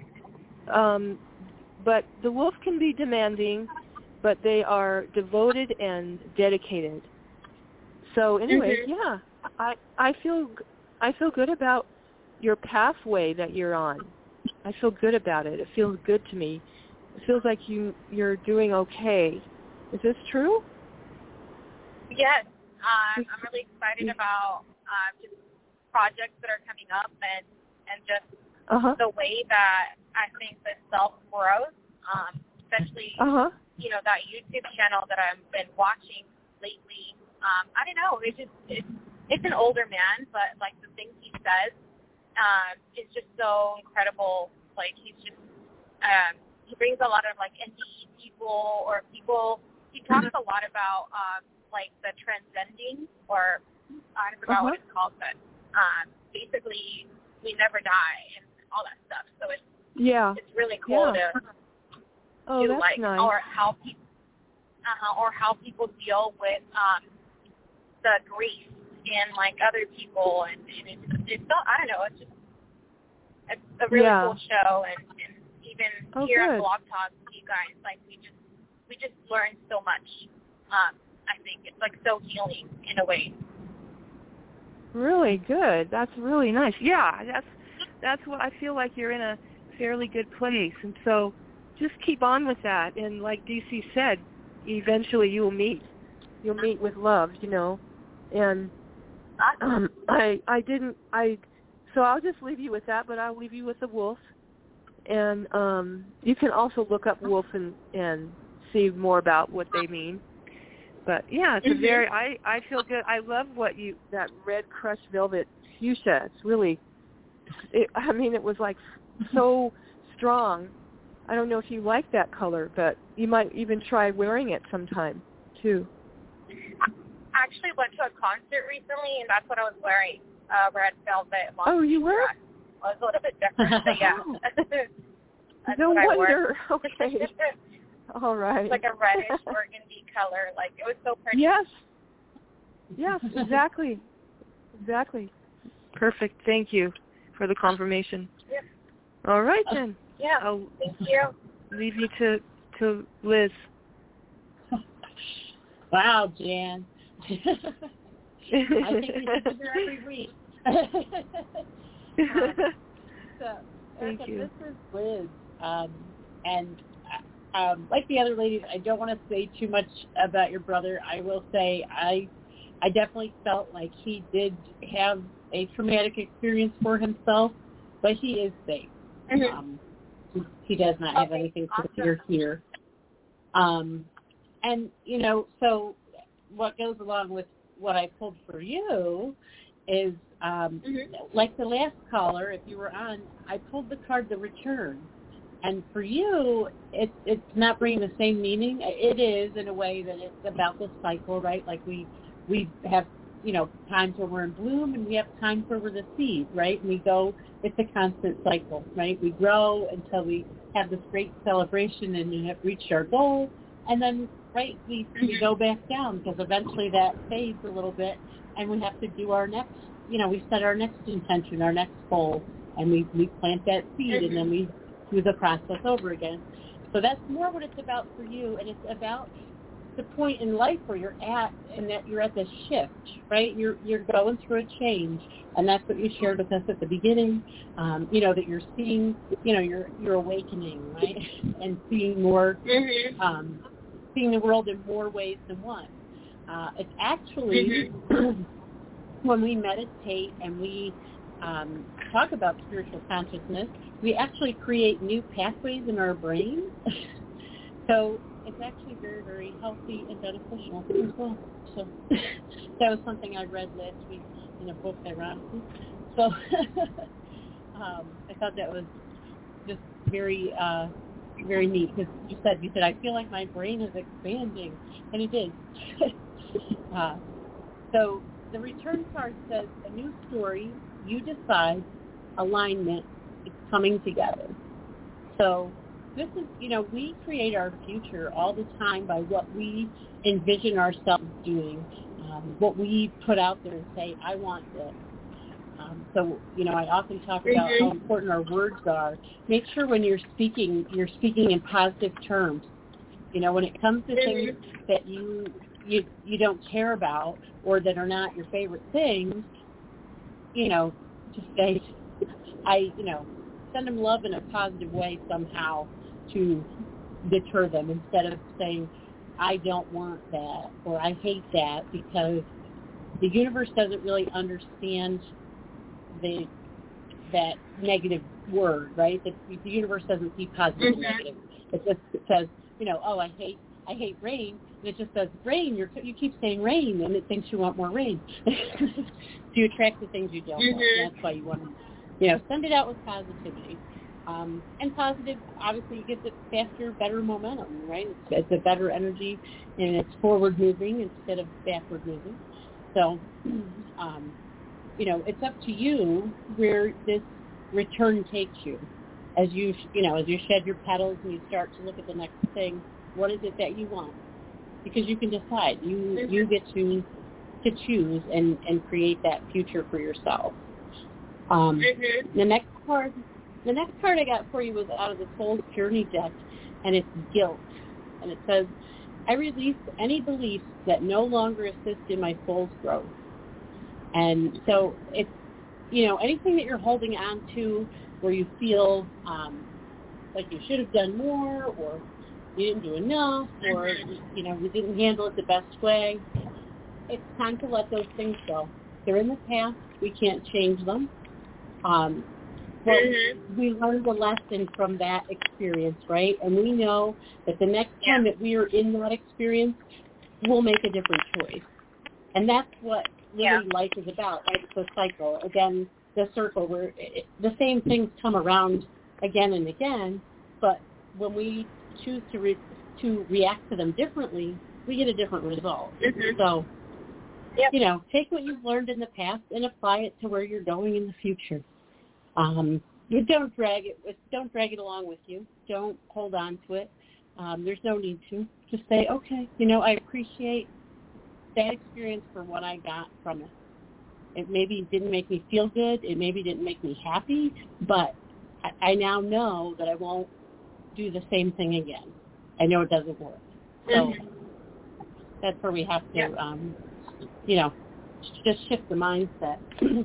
um, but the wolf can be demanding, but they are devoted and dedicated. So anyway,
mm-hmm.
yeah, I I feel I feel good about your pathway that you're on. I feel good about it. It feels good to me. It feels like you you're doing okay. Is this true?
Yes, um, I'm really excited about um, just projects that are coming up and and just
uh-huh.
the way that I think that self grows, um, especially
uh-huh.
you know that YouTube channel that I've been watching lately. Um, I don't know. It's just it's it's an older man, but like the things he says, um, is just so incredible. Like he's just um, he brings a lot of like N D E people or people. He talks a lot about um, like the transcending, or I forgot
uh-huh.
what it's called, but um, basically we never die and all that stuff. So it's
yeah,
it's really cool
yeah.
to
oh,
to
that's
like
nice.
or how people uh, or how people deal with um, the grief in like other people, and, and it's it's so, I don't know, it's just it's a really
yeah.
cool show, and, and even
oh,
here
good.
at Blog Talk, you guys, like we just we just learn so much. Um, I think it's like so healing in a way.
Really good. That's really nice. Yeah, that's that's what I feel like you're in a fairly good place, and so just keep on with that. And like D C said, eventually you will meet. You'll meet with love, you know. And um, I I didn't I so I'll just leave you with that, but I'll leave you with the wolf. And um, you can also look up wolf and and see more about what they mean. But yeah, it's
mm-hmm.
a very I, I feel good. I love what you that red crushed velvet fuchsia. It's really it, I mean it was like so strong. I don't know if you like that color, but you might even try wearing it sometime too.
I actually went to a concert recently, and that's what I was wearing, uh, red velvet.
Oh, you were?
Dress. Well, it was a little bit different, but yeah. That's
no
what
wonder.
I wore.
Okay. All right.
It's like a reddish burgundy color. Like, it was so pretty.
Yes. Yes, exactly. Exactly. Perfect. Thank you for the confirmation.
Yep.
All right, then.
Yeah.
I'll
Thank you.
leave you to, to Liz.
Wow, Jan. I think you should do her every week. um, so,
Thank
Erica,
you.
this is Liz. Um, and um, like the other ladies, I don't want to say too much about your brother. I will say I I definitely felt like he did have a traumatic experience for himself, but he is safe.
Mm-hmm.
Um, he does not have
okay.
anything to
Awesome.
fear here. Um, and, you know, so what goes along with what I pulled for you is, um, mm-hmm. like the last caller, if you were on, I pulled the card The Return. And for you, it, it's not bringing the same meaning. It is in a way that it's about the cycle, right? Like we we have, you know, times where we're in bloom and we have times where we're the seed, right? And we go, it's a constant cycle, right? We grow until we have this great celebration and we have reached our goal. And then, right, we, we go back down because eventually that fades a little bit and we have to do our next, you know, we set our next intention, our next goal, and we, we plant that seed and then we do the process over again. So that's more what it's about for you, and it's about the point in life where you're at and that you're at this shift, right? You're you're going through a change, and that's what you shared with us at the beginning, um, you know, that you're seeing, you know, you're you're awakening, right, and seeing more,
mm-hmm.
um, seeing the world in more ways than one. Uh, it's actually, mm-hmm. when we meditate and we um, talk about spiritual consciousness, we actually create new pathways in our brain. So it's actually very, very healthy and beneficial as well. So that was something I read last week in a book, ironically. So um, I thought that was just very, uh, very neat because you said, you said, I feel like my brain is expanding, and it is. uh, so the return card says, a new story, you decide, alignment, it's coming together. So this is, you know, we create our future all the time by what we envision ourselves doing, um, what we put out there and say, I want this. Um, so, you know, I often talk about how important our words are. Make sure when you're speaking, you're speaking in positive terms. You know, when it comes to things that you you you don't care about or that are not your favorite things, you know, just say, I, you know, send them love in a positive way somehow to deter them instead of saying, I don't want that or I hate that, because the universe doesn't really understand the that negative word, right? The, the universe doesn't see positive and negative. It just it says, you know, oh, I hate I hate rain, and it just says rain. You're, you keep saying rain, and it thinks you want more rain. So you attract the things you don't mm-hmm. want. And that's why you want to, you know, send it out with positivity. Um, and positive, obviously, gives it faster, better momentum, right? It's, it's a better energy, and it's forward moving instead of backward moving. So, um, you know, it's up to you where this return takes you. As you, you know, as you shed your petals and you start to look at the next thing, what is it that you want? Because you can decide. You mm-hmm. you get to to choose and, and create that future for yourself. Um, mm-hmm. The next card, the next card I got for you was out of the Soul's Journey deck, and it's guilt. And it says, I release any beliefs that no longer assist in my soul's growth. And so it's, you know, anything that you're holding on to where you feel um, like you should have done more, or you didn't do enough, or, you know, you didn't handle it the best way, it's time to let those things go. They're in the past. We can't change them. Um, but mm-hmm. we learned a lesson from that experience, right? And we know that the next yeah. time that we are in that experience, we'll make a different choice. And that's what really yeah. life is about, right? It's a cycle. Again, the circle where it, the same things come around again and again, but when we choose to re- to react to them differently, we get a different result. Mm-hmm. So, yep. you know, take what you've learned in the past and apply it to where you're going in the future. Um, you don't drag it. Don't drag it along with you. Don't hold on to it. Um, there's no need to. Just say, okay, you know, I appreciate that experience for what I got from it. It maybe didn't make me feel good. It maybe didn't make me happy, but I, I now know that I won't do the same thing again. I know it doesn't work. So mm-hmm. that's where we have to, yeah. um, you know, just shift the mindset.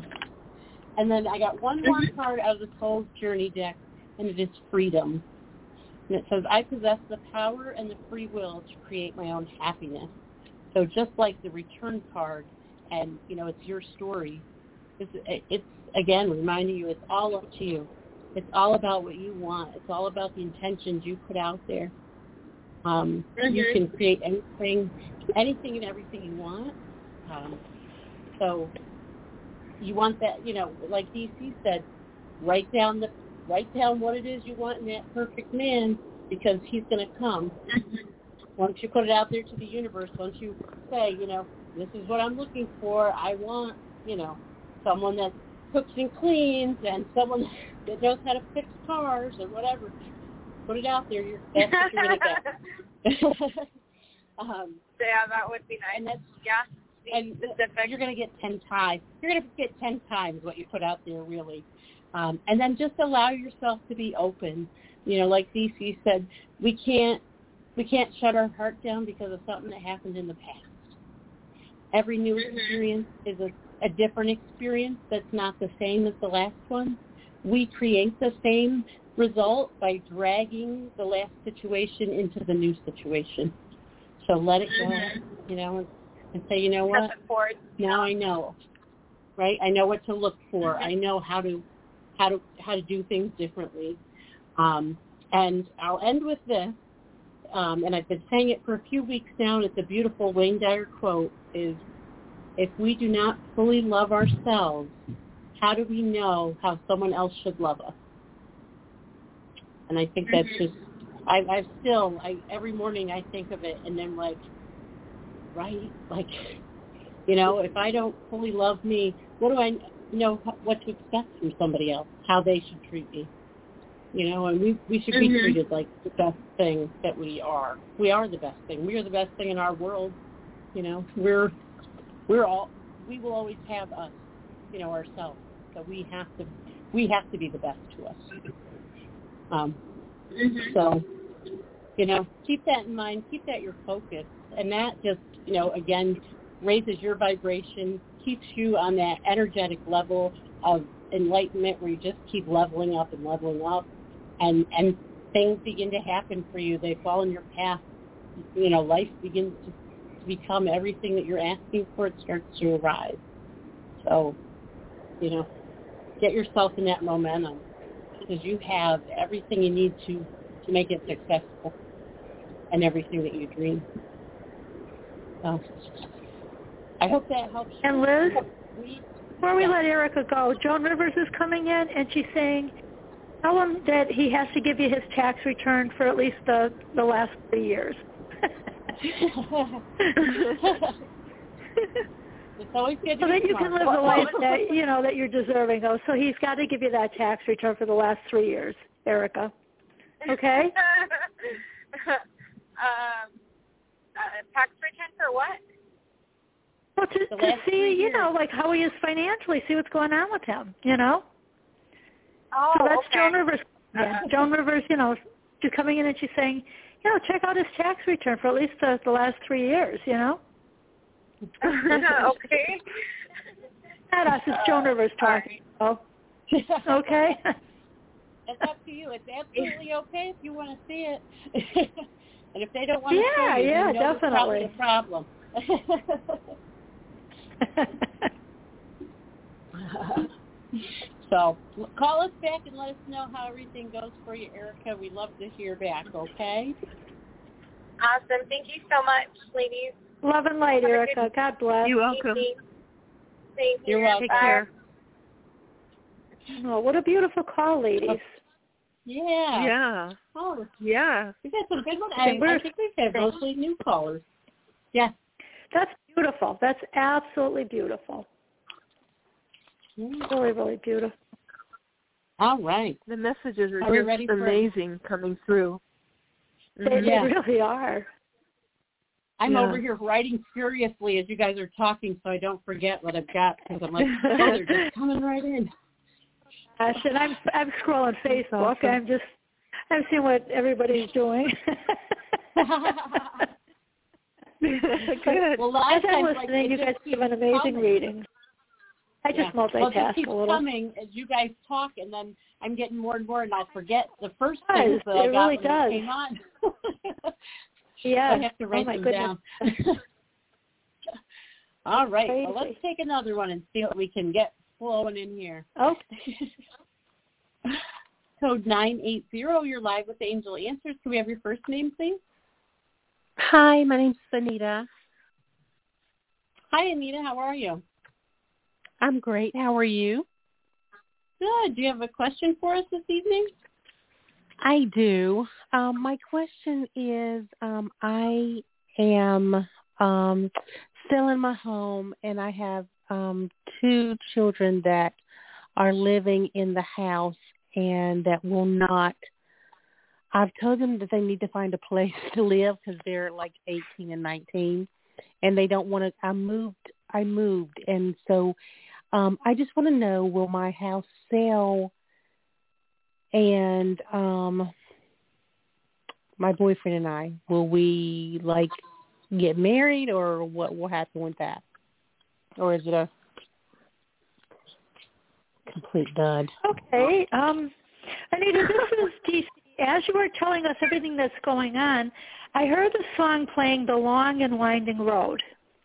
And then I got one more card out of the Soul's Journey deck, and it is freedom. And it says, I possess the power and the free will to create my own happiness. So just like the return card, and, you know, it's your story, it's, it's, again, reminding you it's all up to you. It's all about what you want. It's all about the intentions you put out there. Um, mm-hmm. You can create anything, anything and everything you want. Um, so you want that, you know, like D C said, write down the, write down what it is you want in that perfect man, because he's going to come. Mm-hmm. Once you put it out there to the universe, once you say, you know, this is what I'm looking for, I want, you know, someone that cooks and cleans and someone that knows how to fix cars or whatever, put it out there. You're, that's what you're going to get. um,
yeah, that would be nice.
And that's,
yeah.
And specific. You're going to get ten times. You're going to get ten times what you put out there, really. Um, and then just allow yourself to be open. You know, like D C said, we can't we can't shut our heart down because of something that happened in the past. Every new mm-hmm. experience is a, a different experience that's not the same as the last one. We create the same result by dragging the last situation into the new situation. So let it go, mm-hmm. you know, and, and say, you know what, now I know, right? I know what to look for. Mm-hmm. I know how to how to how to do things differently. Um, and I'll end with this. Um, and I've been saying it for a few weeks now, and it's a beautiful Wayne Dyer quote, is, if we do not fully love ourselves, how do we know how someone else should love us? And I think that's mm-hmm. just, I, I still, I, every morning I think of it, and then like, right, like, you know, if I don't fully love me, what do I know what to expect from somebody else, how they should treat me? you know, and we, we should be mm-hmm. treated like the best thing that we are. We are the best thing. We are the best thing in our world. You know, we're we're all we will always have us, you know, ourselves. So we have to we have to be the best to us. Um, mm-hmm. So, you know, keep that in mind. Keep that your focus, and that just, you know, again, raises your vibration, keeps you on that energetic level of enlightenment where you just keep leveling up and leveling up, and and things begin to happen for you. They fall in your path. You know, life begins to, to become everything that you're asking for. It starts to arrive. So, you know, get yourself in that momentum, because you have everything you need to, to make it successful and everything that you dream. So I hope that helps.
And Liz, before we let Erica go, Joan Rivers is coming in, and she's saying, tell him that he has to give you his tax return for at least the, the last three years.
It's always good to
so that you can live the life that, you know, that you're deserving of. So he's got to give you that tax return for the last three years, Erica. Okay?
um, uh, tax return for what?
Well, to, to see, you know, like how he is financially, see what's going on with him, you know?
Oh,
so that's
okay.
Joan Rivers. Yeah. Joan Rivers, you know, she's coming in and she's saying, you know, check out his tax return for at least the, the last three years, you know?
Okay.
Not us, it's Joan Rivers talking. Right. Oh. Okay?
It's up to you. It's absolutely okay if you want to see it. And if they don't want to
yeah,
show you,
yeah,
you know
definitely.
There's probably a problem. So call us back and let us know how everything goes for you, Erica. We'd love to hear back, okay?
Awesome. Thank you so much, ladies.
Love and light, Erica. God bless.
You're welcome.
Thank you. You're welcome.
Take care.
Oh, what a beautiful call, ladies.
Yeah.
Yeah.
Oh,
yeah.
We've had some good ones. I, I think we've had mostly new callers. Yeah.
That's beautiful. That's absolutely beautiful. Mm. Really, really beautiful.
All right.
The messages are,
are
just amazing for... coming through.
They, yeah. they really are.
I'm
yeah.
over here writing furiously as you guys are talking, so I don't forget what I've got, because I'm like, oh, they're just coming right in.
Gosh, and I'm I'm scrolling Facebook. Awesome. I'm just I'm seeing what everybody's doing.
Good. Well,
as I'm
like,
listening, you guys give an amazing
coming.
reading. I just
yeah.
multitask
well, it just keeps
a little.
coming as you guys talk, and then I'm getting more and more, and I'll forget the first
it
things that I
it
got
really
when
does.
it came on.
Yeah.
I have to write
oh, my
them
goodness.
down. All right.
Crazy.
Well, let's take another one and see what we can get flowing in here.
Okay.
Code nine eight zero, you're live with Angel Answers. Can we have your first name, please?
Hi, my name's Anita.
Hi, Anita. How are you?
I'm great. How are you?
Good. Do you have a question for us this evening?
I do. Um, my question is, um, I am um, still in my home, and I have um, two children that are living in the house and that will not. I've told them that they need to find a place to live because they're like eighteen and nineteen, and they don't want to. I moved. I moved, and so um, I just want to know: will my house sell? And um, my boyfriend and I, will we like get married, or what will happen with that? Or is it a complete dud?
Okay. Um, Anita, this is D C. As you were telling us everything that's going on, I heard the song playing "The Long and Winding Road."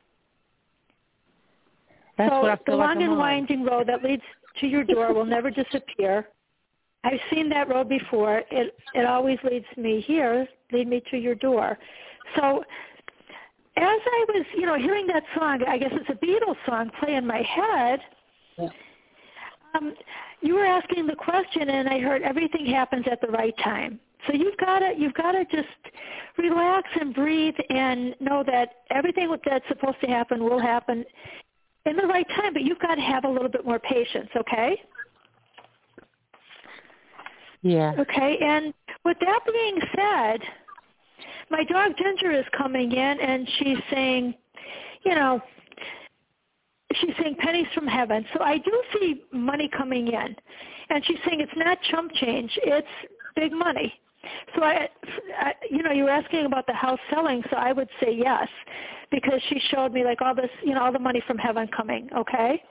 That's
so
what I feel
the
like
long
I'm
and
on.
winding road that leads to your door will never disappear. I've seen that road before. It it always leads me here, lead me to your door. So as I was, you know, hearing that song, I guess it's a Beatles song, play in my head,
yeah.
um, you were asking the question, and I heard everything happens at the right time. So you've got to you've got to just relax and breathe and know that everything that's supposed to happen will happen in the right time, but you've got to have a little bit more patience, okay?
Yeah.
Okay, and with that being said, my dog Ginger is coming in, and she's saying, you know, she's saying pennies from heaven. So I do see money coming in. And she's saying it's not chump change, it's big money. So, I, I, you know, you were asking about the house selling, so I would say yes, because she showed me, like, all this, you know, all the money from heaven coming, okay?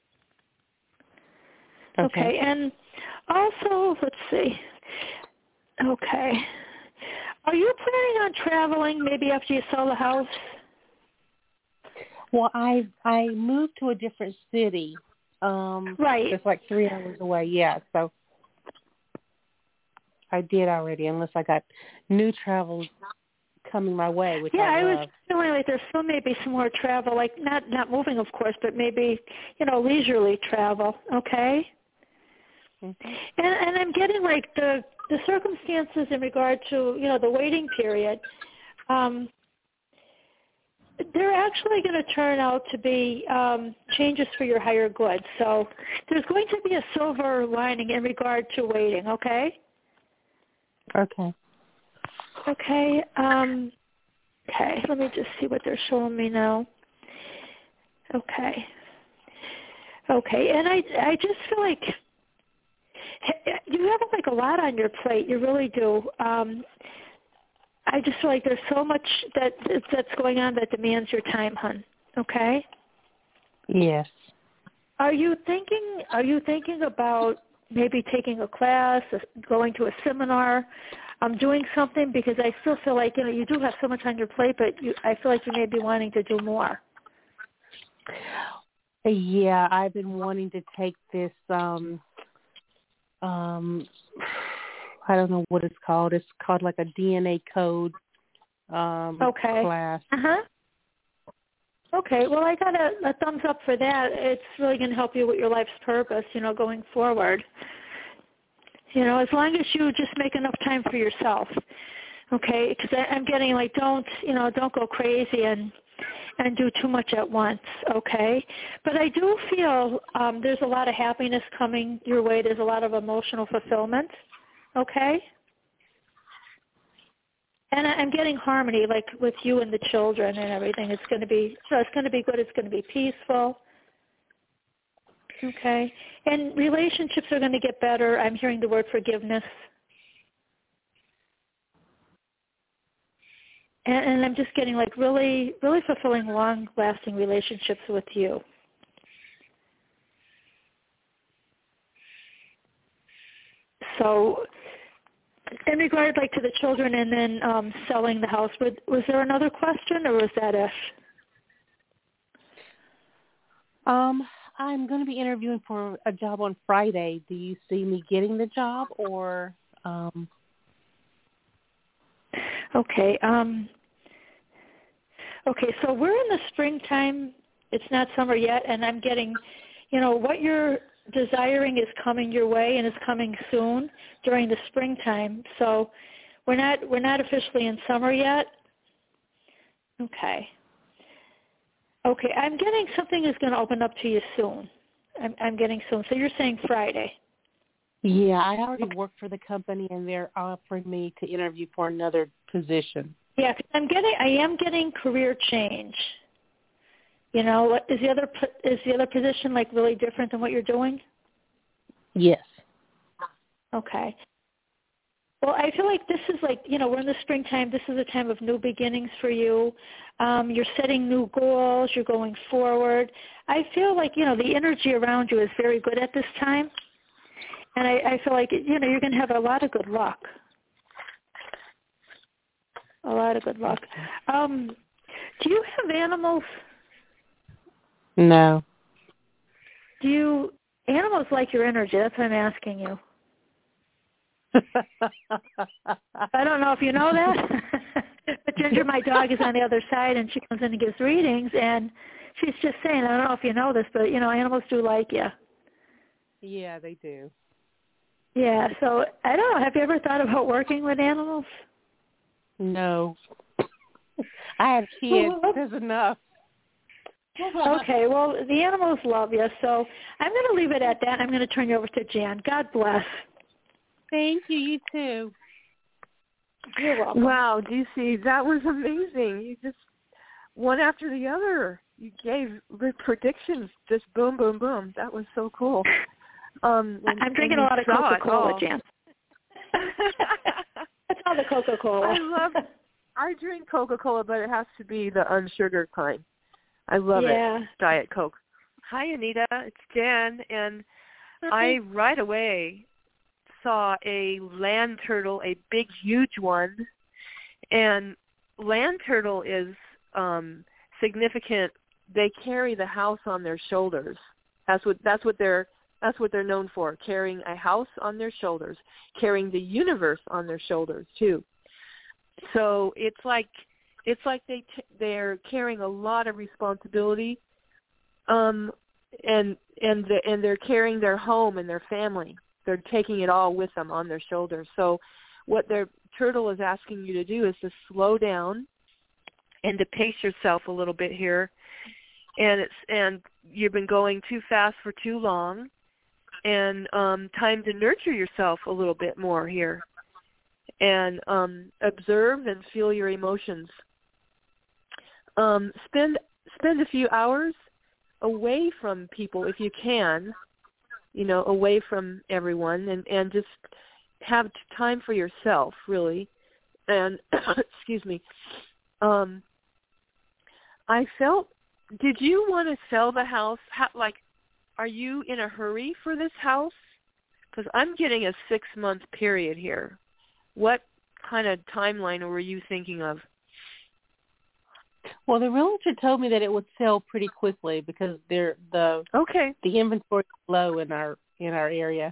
Okay, okay and also, let's see. Okay. Are you planning on traveling maybe after you sell the house?
Well, I I moved to a different city. Um,
right.
It's like three hours away, yeah, so I did already, unless I got new travel coming my way, which
yeah,
I,
I
love.
was feeling like there still may be some more travel, like not not moving, of course, but maybe, you know, leisurely travel, okay? Mm-hmm. And, and I'm getting, like, the, the circumstances in regard to, you know, the waiting period, um, they're actually going to turn out to be um, changes for your higher good. So there's going to be a silver lining in regard to waiting, okay?
Okay.
Okay. Um, okay, let me just see what they're showing me now. Okay. Okay, and I, I just feel like you have, like, a lot on your plate. You really do. Um, I just feel like there's so much that that's going on that demands your time, hon. Okay?
Yes.
Are you thinking are you thinking about maybe taking a class, going to a seminar, um, doing something? Because I still feel like, you know, you do have so much on your plate, but you, I feel like you may be wanting to do more.
Yeah, I've been wanting to take this, um, um, I don't know what it's called. It's called like a D N A code um,
okay.
class.
Uh-huh. Okay, well, I got a, a thumbs up for that. It's really going to help you with your life's purpose, you know, going forward. You know, as long as you just make enough time for yourself, okay? Because I'm getting, like, don't, you know, don't go crazy and and do too much at once, okay? But I do feel um, there's a lot of happiness coming your way. There's a lot of emotional fulfillment, okay? And I'm getting harmony, like, with you and the children and everything. It's going to be, so it's going to be good. It's going to be peaceful, okay? And relationships are going to get better. I'm hearing the word forgiveness. And, and I'm just getting, like, really, really fulfilling, long-lasting relationships with you. So in regard, like, to the children and then um, selling the house, was, was there another question, or was that it?
Um, I'm going to be interviewing for a job on Friday. Do you see me getting the job, or? Um...
Okay. Um, okay, so we're in the springtime. It's not summer yet, and I'm getting, you know, what you're desiring is coming your way, and is coming soon during the springtime. So we're not we're not officially in summer yet. Okay. Okay, I'm getting something is going to open up to you soon. I'm, I'm getting soon. So you're saying Friday?
Yeah, I already work for the company, and they're offering me to interview for another position.
Yeah, 'cause I'm getting I am getting career change. You know, what is the other is the other position, like, really different than what you're doing?
Yes.
Okay. Well, I feel like this is, like, you know, we're in the springtime. This is a time of new beginnings for you. Um, you're setting new goals. You're going forward. I feel like, you know, the energy around you is very good at this time. And I, I feel like, you know, you're going to have a lot of good luck. A lot of good luck. Um, do you have animals?
No.
Do you, animals like your energy? That's what I'm asking you. I don't know if you know that. But Ginger, my dog, is on the other side, and she comes in and gives readings, and she's just saying, I don't know if you know this, but, you know, animals do like you.
Yeah, they do.
Yeah, so I don't know. Have you ever thought about working with animals?
No. I have kids. There's enough.
Okay, well, the animals love you, so I'm going to leave it at that. I'm going to turn you over to Jan. God bless.
Thank you. You too.
You're welcome.
Wow, D C, that was amazing. You just, one after the other, you gave the predictions, just boom, boom, boom. That was so cool. Um, when,
I'm drinking a lot of Coca-Cola, Jan. That's all the Coca-Cola.
I love I drink Coca-Cola, but it has to be the unsugared kind. I love
yeah.
it, Diet Coke. Hi, Anita. It's Jan, and I right away saw a land turtle, a big, huge one, and land turtle is um, significant. They carry the house on their shoulders. That's what that's what they're that's what they're known for, carrying a house on their shoulders, carrying the universe on their shoulders too. So it's like it's like they t- they're carrying a lot of responsibility, um, and and the, and they're carrying their home and their family. They're taking it all with them on their shoulders. So what their turtle is asking you to do is to slow down and to pace yourself a little bit here. And it's and you've been going too fast for too long, and um, time to nurture yourself a little bit more here, and um, observe and feel your emotions. Um, spend spend a few hours away from people if you can, you know, away from everyone, and, and just have time for yourself, really. And excuse me, um, I felt. Did you want to sell the house? How, like, are you in a hurry for this house? Because I'm getting a six-month period here. What kind of timeline were you thinking of?
Well, the realtor told me that it would sell pretty quickly because they're the
okay.
the inventory is low in our in our area.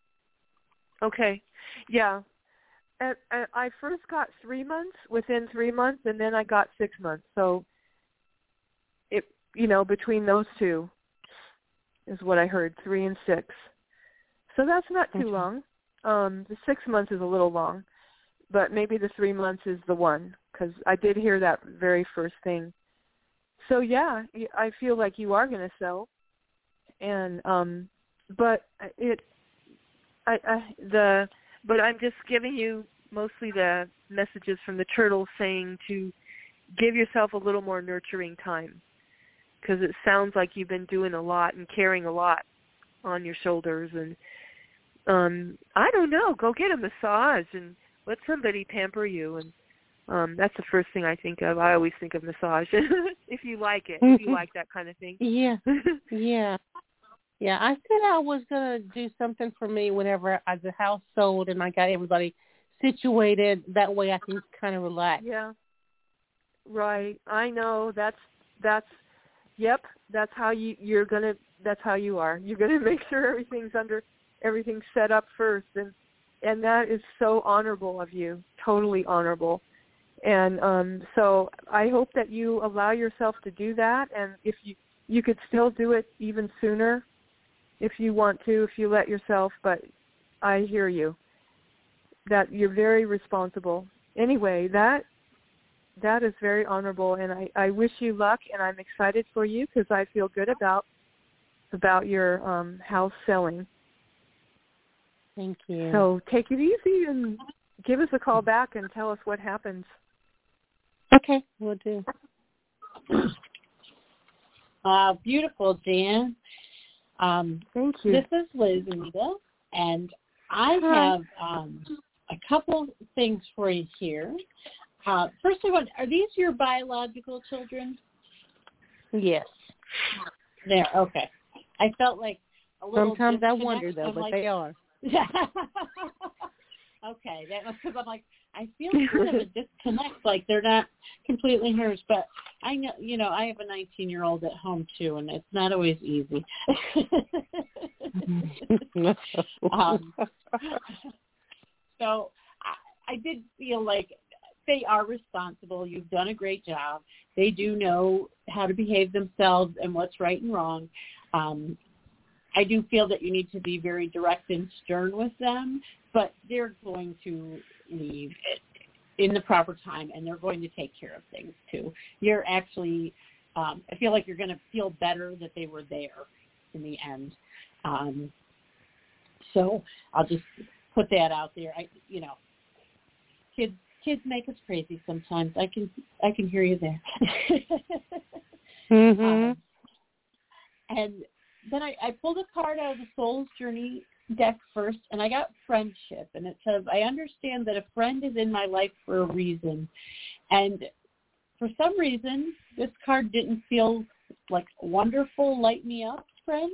Okay, yeah. At, at, I first got three months within three months, and then I got six months. So, it you know between those two is what I heard, three and six. So that's not too okay. long. Um, the six months is a little long, but maybe the three months is the one, because I did hear that very first thing. So yeah, I feel like you are going to sell, and um, but it, I, I the, but I'm just giving you mostly the messages from the turtle saying to give yourself a little more nurturing time, because it sounds like you've been doing a lot and carrying a lot on your shoulders, and um, I don't know, go get a massage and let somebody pamper you, and um, that's the first thing I think of. I always think of massage, if you like it, if you like that kind of thing.
Yeah, yeah. Yeah, I said I was going to do something for me whenever I, the house sold and I got everybody situated. That way I can kind of relax.
Yeah, right. I know. That's, that's, yep, that's how you, you're going to, that's how you are. You're going to make sure everything's under, everything's set up first. And, and that is so honorable of you, totally honorable. And um, so I hope that you allow yourself to do that. And if you, you could still do it even sooner if you want to, if you let yourself, but I hear you, that you're very responsible. Anyway, that that is very honorable, and I, I wish you luck, and I'm excited for you because I feel good about about your um, house selling.
Thank you.
So take it easy and give us a call back and tell us what happens.
Okay, we'll do.
Uh, beautiful, Jan. Um,
Thank you.
This is Liz, Anita, and I have um, a couple things for you here. Uh, first of all, are these your biological children?
Yes.
There, okay. I felt like a little
Sometimes I wonder, though,
I'm
but
like,
they are.
Okay, that was because I'm like, I feel kind of a disconnect, like they're not completely hers, but I know, you know, I have a nineteen-year-old at home, too, and it's not always easy. um, so I, I did feel like they are responsible. You've done a great job. They do know how to behave themselves and what's right and wrong. Um, I do feel that you need to be very direct and stern with them, but they're going to leave in the proper time, and they're going to take care of things, too. You're actually, um, I feel like you're going to feel better that they were there in the end. Um, so I'll just put that out there. I, you know, kids kids make us crazy sometimes. I can I can hear you there.
mm-hmm.
um, and then I, I pulled a card out of the Soul's Journey deck first, and I got friendship, and it says, I understand that a friend is in my life for a reason. And for some reason, this card didn't feel like wonderful, light me up friend.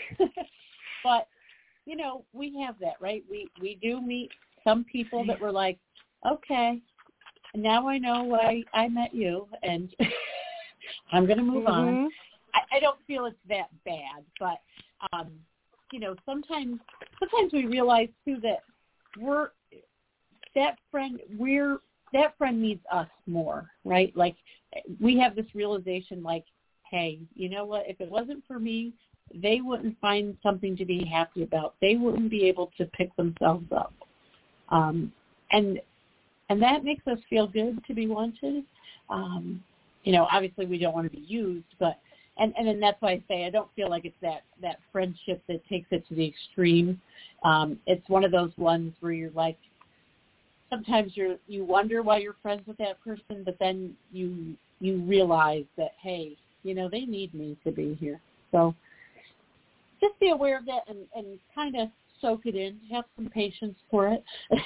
But, you know, we have that, right? We we do meet some people that were like, okay, now I know why I met you, and I'm going to move
mm-hmm.
on. I, I don't feel it's that bad, but, um, you know, sometimes sometimes we realize, too, that we're, that friend, we're, that friend needs us more, right? Like, we have this realization, like, hey, you know what, if it wasn't for me, they wouldn't find something to be happy about. They wouldn't be able to pick themselves up. Um, and and that makes us feel good to be wanted. Um, you know, obviously we don't want to be used, but, and, and then that's why I say I don't feel like it's that, that friendship that takes it to the extreme. Um, it's one of those ones where you're like, sometimes you're, you wonder why you're friends with that person, but then you you realize that, hey, you know, they need me to be here. So just be aware of that and, and kind of soak it in. Have some patience for it.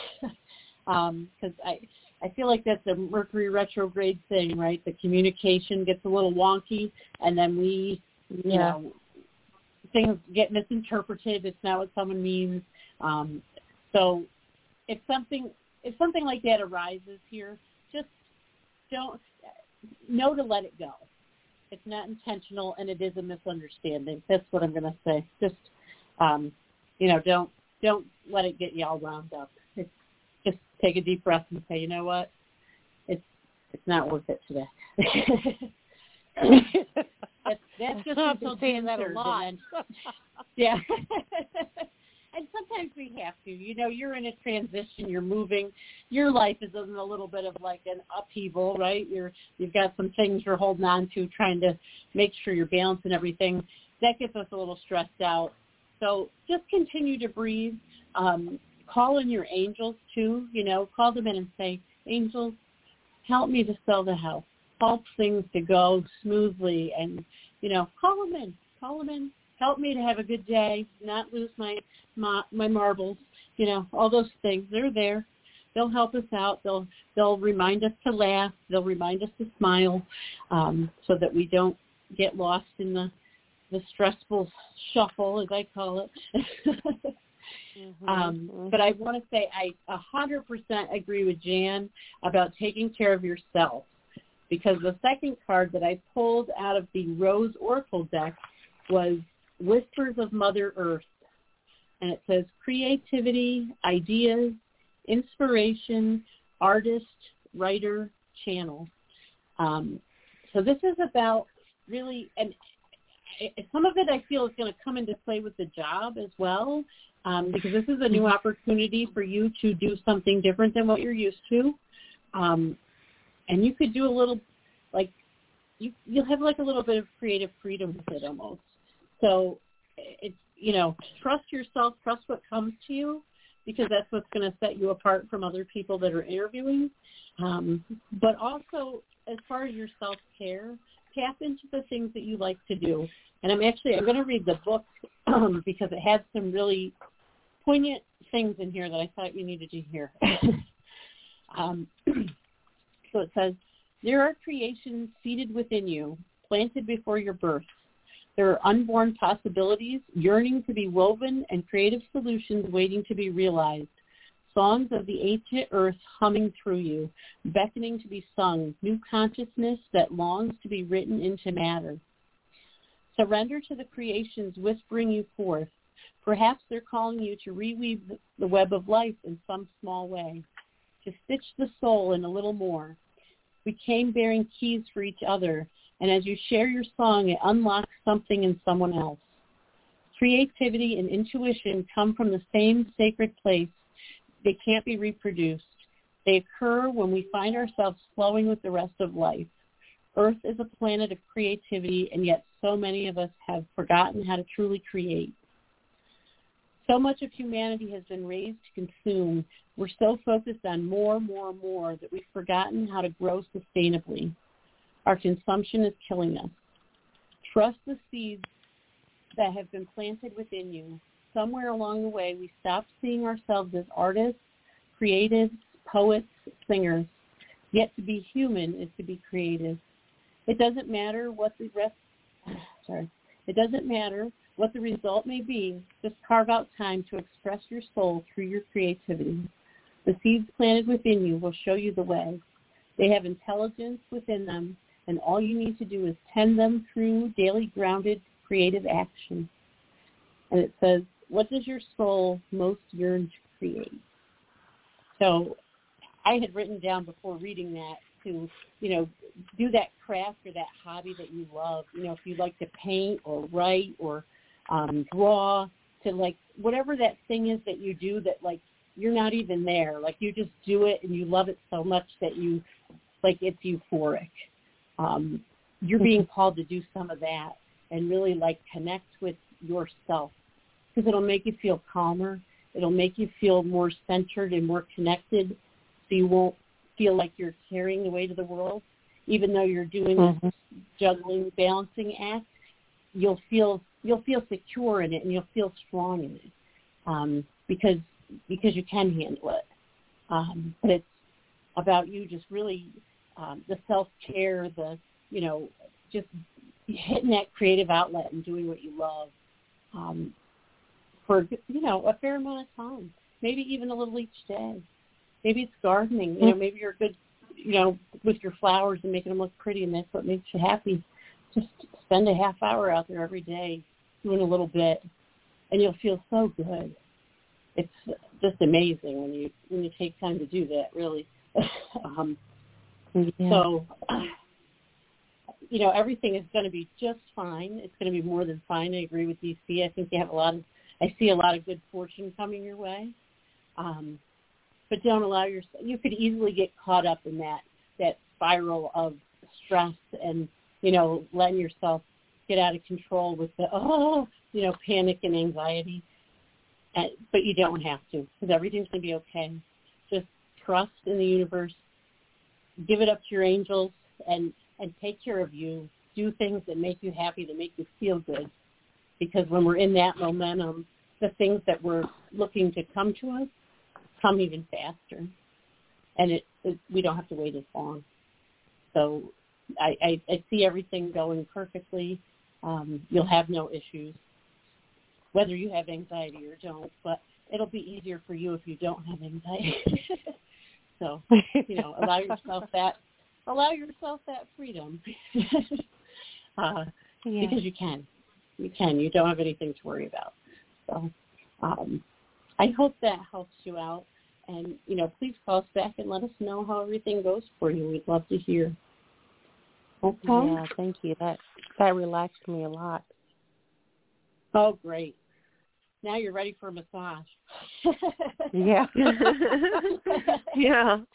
um, 'cause I, I feel like that's a Mercury retrograde thing, right? The communication gets a little wonky, and then we, you yeah. know, things get misinterpreted. It's not what someone means. Um, so if something if something like that arises here, just don't know to let it go. It's not intentional, and it is a misunderstanding. That's what I'm going to say. Just, um, you know, don't don't let it get you all wound up. It's, just take a deep breath and say, you know what, it's it's not worth it today. that's, that's just
I've been saying that a lot.
Then, yeah. And sometimes we have to. You know, you're in a transition. You're moving. Your life is in a little bit of like an upheaval, right? You're you've got some things you're holding on to, trying to make sure you're balancing everything. That gets us a little stressed out. So just continue to breathe. Um, call in your angels too. You know, call them in and say, angels, help me to sell the house. Help things to go smoothly, and you know, call them in. Call them in. Help me to have a good day, not lose my, my my marbles, you know, all those things. They're there. They'll help us out. They'll they'll remind us to laugh. They'll remind us to smile, um, so that we don't get lost in the the stressful shuffle, as I call it. mm-hmm. um, but I want to say I one hundred percent agree with Jan about taking care of yourself, because the second card that I pulled out of the Rose Oracle deck was Whispers of Mother Earth, and it says creativity, ideas, inspiration, artist, writer, channel. Um, so this is about really, and some of it I feel is going to come into play with the job as well, um, because this is a new opportunity for you to do something different than what you're used to, um, and you could do a little, like, you, you'll have like a little bit of creative freedom with it almost. So it's, you know, trust yourself, trust what comes to you, because that's what's going to set you apart from other people that are interviewing. Um, but also, as far as your self-care, tap into the things that you like to do. And I'm actually, I'm going to read the book um, because it had some really poignant things in here that I thought you needed to hear. um, so it says, there are creations seated within you, planted before your birth. There are unborn possibilities yearning to be woven and creative solutions waiting to be realized. Songs of the ancient earth humming through you, beckoning to be sung, new consciousness that longs to be written into matter. Surrender to the creations whispering you forth. Perhaps they're calling you to reweave the web of life in some small way, to stitch the soul in a little more. We came bearing keys for each other, and as you share your song, it unlocks something in someone else. Creativity and intuition come from the same sacred place. They can't be reproduced. They occur when we find ourselves flowing with the rest of life. Earth is a planet of creativity, and yet so many of us have forgotten how to truly create. So much of humanity has been raised to consume. We're so focused on more, more, more that we've forgotten how to grow sustainably. Our consumption is killing us. Trust the seeds that have been planted within you. Somewhere along the way, we stopped seeing ourselves as artists, creatives, poets, singers. Yet to be human is to be creative. It doesn't matter what the rest, sorry, it doesn't matter what the result may be. Just carve out time to express your soul through your creativity. The seeds planted within you will show you the way. They have intelligence within them, and all you need to do is tend them through daily grounded creative action. And it says, what does your soul most yearn to create? So I had written down before reading that to, you know, do that craft or that hobby that you love. You know, if you like to paint or write or um, draw, to like whatever that thing is that you do that like you're not even there. Like you just do it and you love it so much that you, like it's euphoric. Um, you're being called to do some of that and really like connect with yourself, because it'll make you feel calmer. It'll make you feel more centered and more connected, so you won't feel like you're carrying the weight of the world. Even though you're doing mm-hmm. this juggling, balancing act, you'll feel you'll feel secure in it and you'll feel strong in it, um, because because you can handle it. Um, but it's about you just really um, the self-care, the you know just hitting that creative outlet and doing what you love. Um, for, you know, a fair amount of time, maybe even a little each day. Maybe it's gardening. You know, maybe you're good, you know, with your flowers and making them look pretty, and that's what makes you happy. Just spend a half hour out there every day doing a little bit, and you'll feel so good. It's just amazing when you when you take time to do that, really. um, yeah. So, you know, everything is going to be just fine. It's going to be more than fine. I agree with D C. I think you have a lot of I see a lot of good fortune coming your way, um, but don't allow yourself. You could easily get caught up in that that spiral of stress and, you know, letting yourself get out of control with the oh, you know, panic and anxiety. And, but you don't have to, because everything's going to be okay. Just trust in the universe. Give it up to your angels, and and take care of you. Do things that make you happy, that make you feel good. Because when we're in that momentum, the things that we're looking to come to us come even faster, and it, it we don't have to wait as long. So I, I, I see everything going perfectly. Um, you'll have no issues, whether you have anxiety or don't. But it'll be easier for you if you don't have anxiety. So you know, allow yourself that allow yourself that freedom, uh, yeah. because you can. You can. You don't have anything to worry about. So um, I hope that helps you out. And, you know, please call us back and let us know how everything goes for you. We'd love to hear. Okay?
Yeah, thank you. That that relaxed me a lot.
Oh, great. Now you're ready for a massage.
Yeah. Yeah.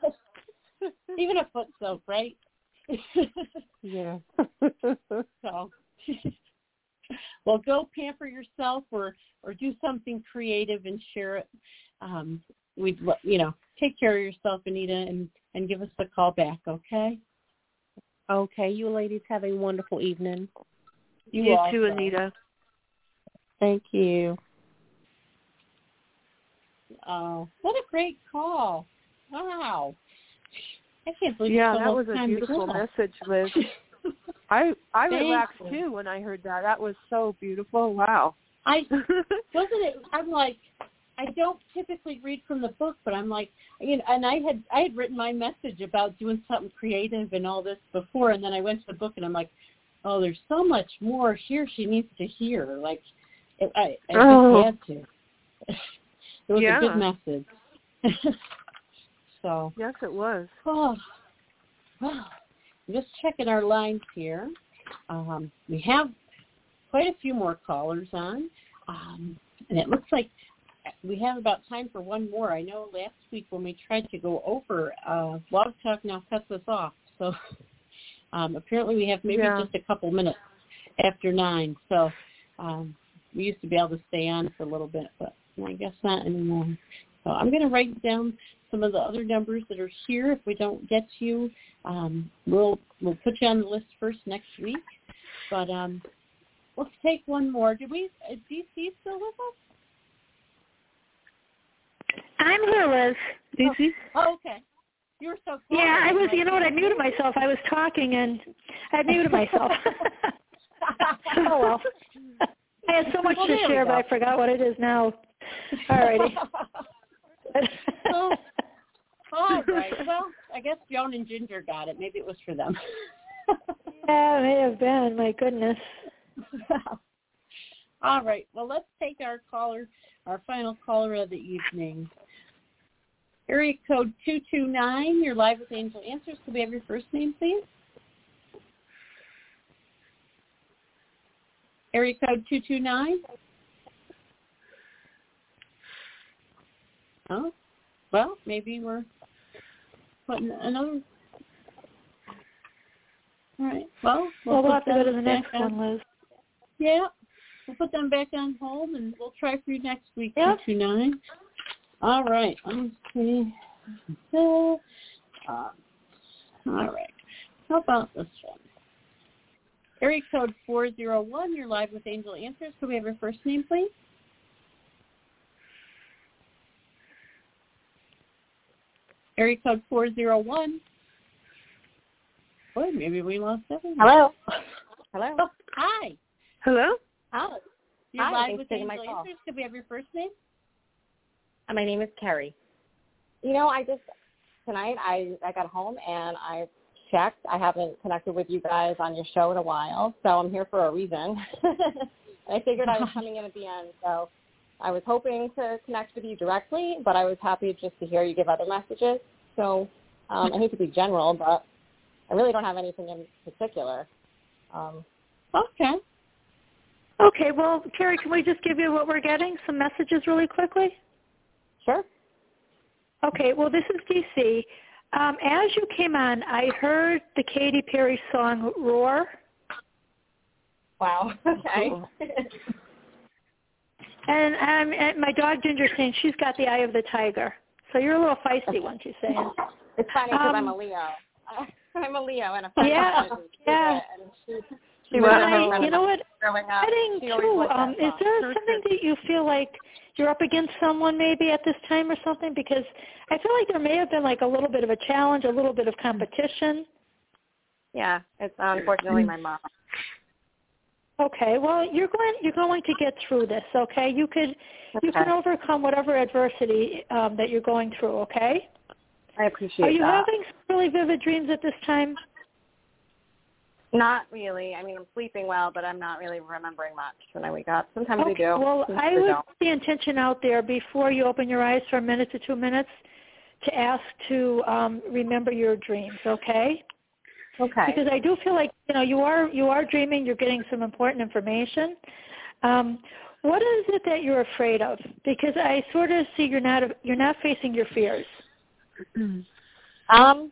Even a foot soak, right?
Yeah.
So... Well, go pamper yourself, or, or do something creative and share it. Um, we'd, you know, take care of yourself, Anita, and, and give us a call back, okay?
Okay. You ladies have a wonderful evening.
You,
you
also.
too, Anita.
Thank you.
Oh, what a great call. Wow. I can't believe
yeah,
it's
that was
time
a beautiful
to
message, Liz. I I
Thank
relaxed
you.
too when I heard that. That was so beautiful. Wow.
I wasn't it. I'm like, I don't typically read from the book, but I'm like, you know, and I had I had written my message about doing something creative and all this before, and then I went to the book and I'm like, oh, there's so much more here she needs to hear. Like, it, I, I
oh.
just had to. It was
yeah.
a good message. So.
Yes, it was.
Oh, wow. Just checking our lines here. Um, we have quite a few more callers on, um, and it looks like we have about time for one more. I know last week when we tried to go over, uh, Blog Talk now cuts us off. So um, apparently we have maybe
yeah.
just a couple minutes after nine. So um, we used to be able to stay on for a little bit, but I guess not anymore. So I'm going to write down some of the other numbers that are here. If we don't get to you, um, we'll we'll put you on the list first next week. But um, let's take one more. Did we? Is D C still with us?
I'm here, Liz.
D C? Oh, oh, okay. You were so quiet.
Yeah, I was. You know what? I muted myself. I was talking and I muted myself. Oh well. I had so much
well,
to share, but I forgot what it is now. All righty.
Oh, all right. Well, I guess Joan and Ginger got it. Maybe it was for them.
Yeah, it may have been. My goodness.
All right. Well, let's take our caller, our final caller of the evening. Area code two two nine. You're live with Angel Answers. Could we have your first name, please? Area code two two nine. Oh, well, maybe we're putting another. All right. Well, we'll,
well, we'll have to go to the next
on.
one, Liz.
Yeah. We'll put them back on hold, and we'll try for you next week,
yep.
two two nine. All right. Let me see. Uh, all right. How about this one? Area code four zero one. You're live with Angel Answers. Could we have your first name, please? Area code four zero one. Boy, maybe we lost everyone.
Hello. Hello.
Oh, hi.
Hello?
Hi.
You're
Hi,
live
thanks
with
for taking
Angel
my call.
Answers. Could we have your first name?
Uh, My name is Carrie. You know, I just, tonight I, I got home and I checked. I haven't connected with you guys on your show in a while, so I'm here for a reason. I figured I was coming in at the end, so I was hoping to connect with you directly, but I was happy just to hear you give other messages. So um, I hate to be general, but I really don't have anything in particular. Um,
okay.
Okay, well, Carrie, can we just give you what we're getting, some messages really quickly?
Sure.
Okay, well, this is D C. Um, as you came on, I heard the Katy Perry song Roar.
Wow. Okay.
Cool. And, um, and my dog Ginger saying she's got the eye of the tiger. So you're a little feisty one, she's saying.
It's funny because
um,
I'm a Leo. I'm a Leo, and a friend
yeah,
of mine is
yeah.
and she, she
Well,
was
I, you know what?
growing up.
Heading
She
too, um, is there
song.
something that you feel like you're up against someone maybe at this time or something? Because I feel like there may have been like a little bit of a challenge, a little bit of competition.
Yeah, it's unfortunately my mom.
Okay, well, you're going you're going to get through this. Okay, you could
Okay.
you can overcome whatever adversity um, that you're going through. Okay.
I appreciate
Are you
that.
having really vivid dreams at this time?
Not really. I mean, I'm sleeping well, but I'm not really remembering much when I wake up. Sometimes
Okay,
I do.
well,
Sometimes
I would
don't.
put the intention out there before you open your eyes for a minute to two minutes to ask to um, remember your dreams, okay?
Okay.
Because I do feel like, you know, you are you are dreaming, you're getting some important information. Um, what is it that you're afraid of? Because I sort of see you're not you're not facing your fears.
um,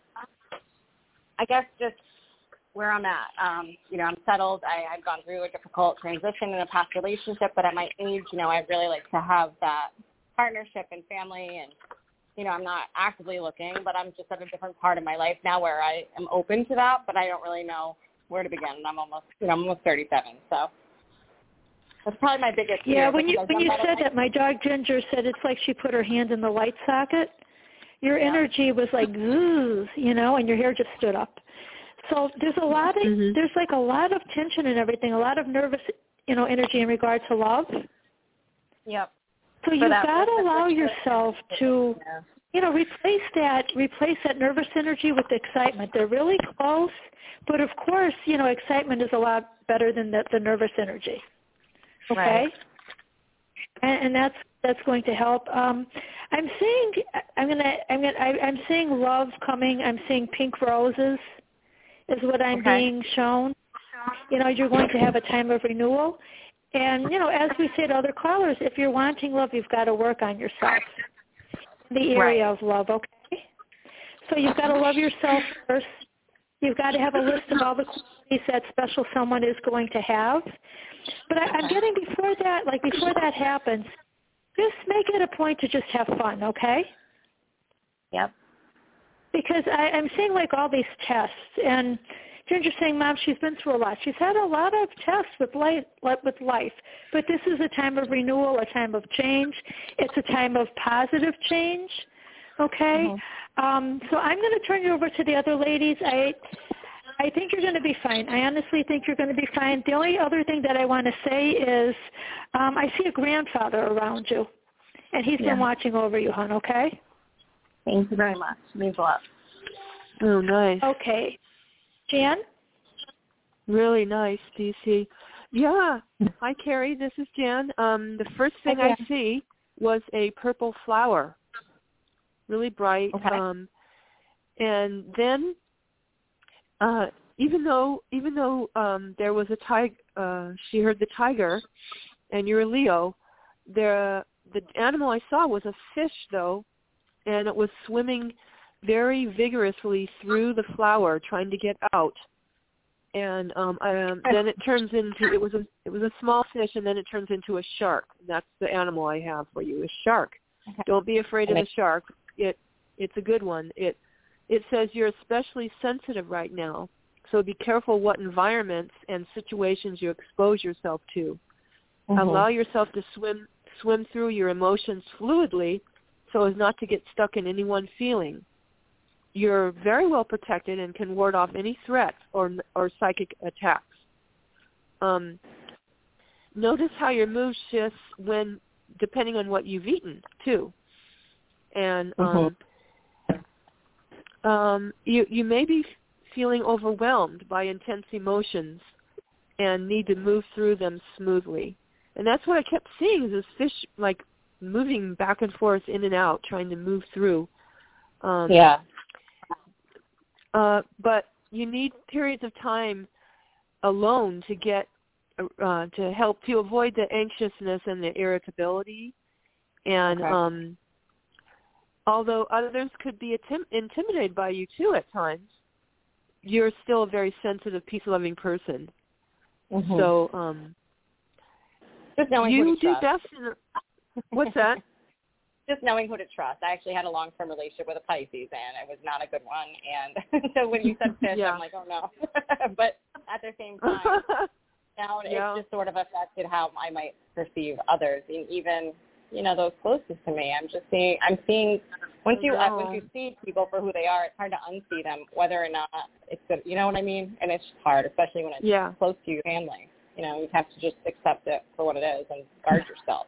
I guess just where I'm at. Um, you know, I'm settled. I, I've gone through a difficult transition in a past relationship, but at my age, you know, I'd really like to have that partnership and family. And, you know, I'm not actively looking, but I'm just at a different part of my life now where I am open to that, but I don't really know where to begin. And I'm almost, you know, I'm almost thirty-seven, so that's probably my biggest fear.
Yeah, when you when you
that
said that, my dog Ginger said it's like she put her hand in the light socket. Your yeah. energy was like zzz, you know, and your hair just stood up. So there's a lot of mm-hmm. there's like a lot of tension and everything, a lot of nervous, you know, energy in regard to love.
Yep.
So you've got to allow yourself to, yeah. you know, replace that replace that nervous energy with excitement. They're really close, but of course, you know, excitement is a lot better than the, the nervous energy. Okay.
Right.
And, and that's that's going to help. Um, I'm seeing I'm gonna I'm gonna I, I'm seeing love coming. I'm seeing pink roses. Is what I'm
okay.
being shown. You know, you're going to have a time of renewal. And, you know, as we say to other callers, if you're wanting love, you've got to work on yourself in the area
right.
of love, okay? So you've got to love yourself first. You've got to have a list of all the qualities that special someone is going to have. But I, I'm getting before that, like before that happens, just make it a point to just have fun, okay?
Yep.
Because I, I'm seeing like all these tests, and Ginger's saying, Mom, she's been through a lot. She's had a lot of tests with life, with life, but this is a time of renewal, a time of change. It's a time of positive change, okay? Mm-hmm. Um, so I'm going to turn you over to the other ladies. I I think you're going to be fine. I honestly think you're going to be fine. The only other thing that I want to say is um, I see a grandfather around you, and he's
yeah.
been watching over you, hon, okay?
Thank you very much. It means a lot.
Oh, nice.
Okay. Jan?
Really nice, D C. Yeah. Hi, Carrie. This is Jan. Um, the first thing
Hi,
I see was a purple flower, really bright.
Okay.
Um, and then, uh, even though even though um, there was a tiger, uh, she heard the tiger, and you're a Leo. The the animal I saw was a fish, though, and it was swimming very vigorously through the flower, trying to get out. And um, um, then it turns into it was a it was a small fish, and then it turns into a shark. That's the animal I have for you, a shark.
Okay.
Don't be afraid of the shark. It it's a good one. It it says you're especially sensitive right now, so be careful what environments and situations you expose yourself to. Mm-hmm. Allow yourself to swim swim through your emotions fluidly, so as not to get stuck in any one feeling. You're very well protected and can ward off any threats or or psychic attacks. Um, notice how your mood shifts when, depending on what you've eaten, too. And um, mm-hmm. um, you you may be feeling overwhelmed by intense emotions and need to move through them smoothly. And that's what I kept seeing, is this fish like moving back and forth, in and out, trying to move through. Um,
yeah.
Uh, but you need periods of time alone to get uh, to help to avoid the anxiousness and the irritability. And
okay.
um, although others could be intim- intimidated by you too at times, you're still a very sensitive, peace-loving person.
Mm-hmm.
So um,
just knowing
you
who to
do
trust.
best. In a, what's that?
Just knowing who to trust. I actually had a long-term relationship with a Pisces, and it was not a good one. And so when you said fish, yeah. I'm like, oh, no. But at the same time, now
yeah.
it's just sort of affected how I might perceive others, and even, you know, those closest to me. I'm just seeing, I'm seeing, once you, uh, once you see people for who they are, it's hard to unsee them, whether or not it's good. You know what I mean? And it's just hard, especially when it's
yeah.
close to your family. You know, you have to just accept it for what it is and guard yourself.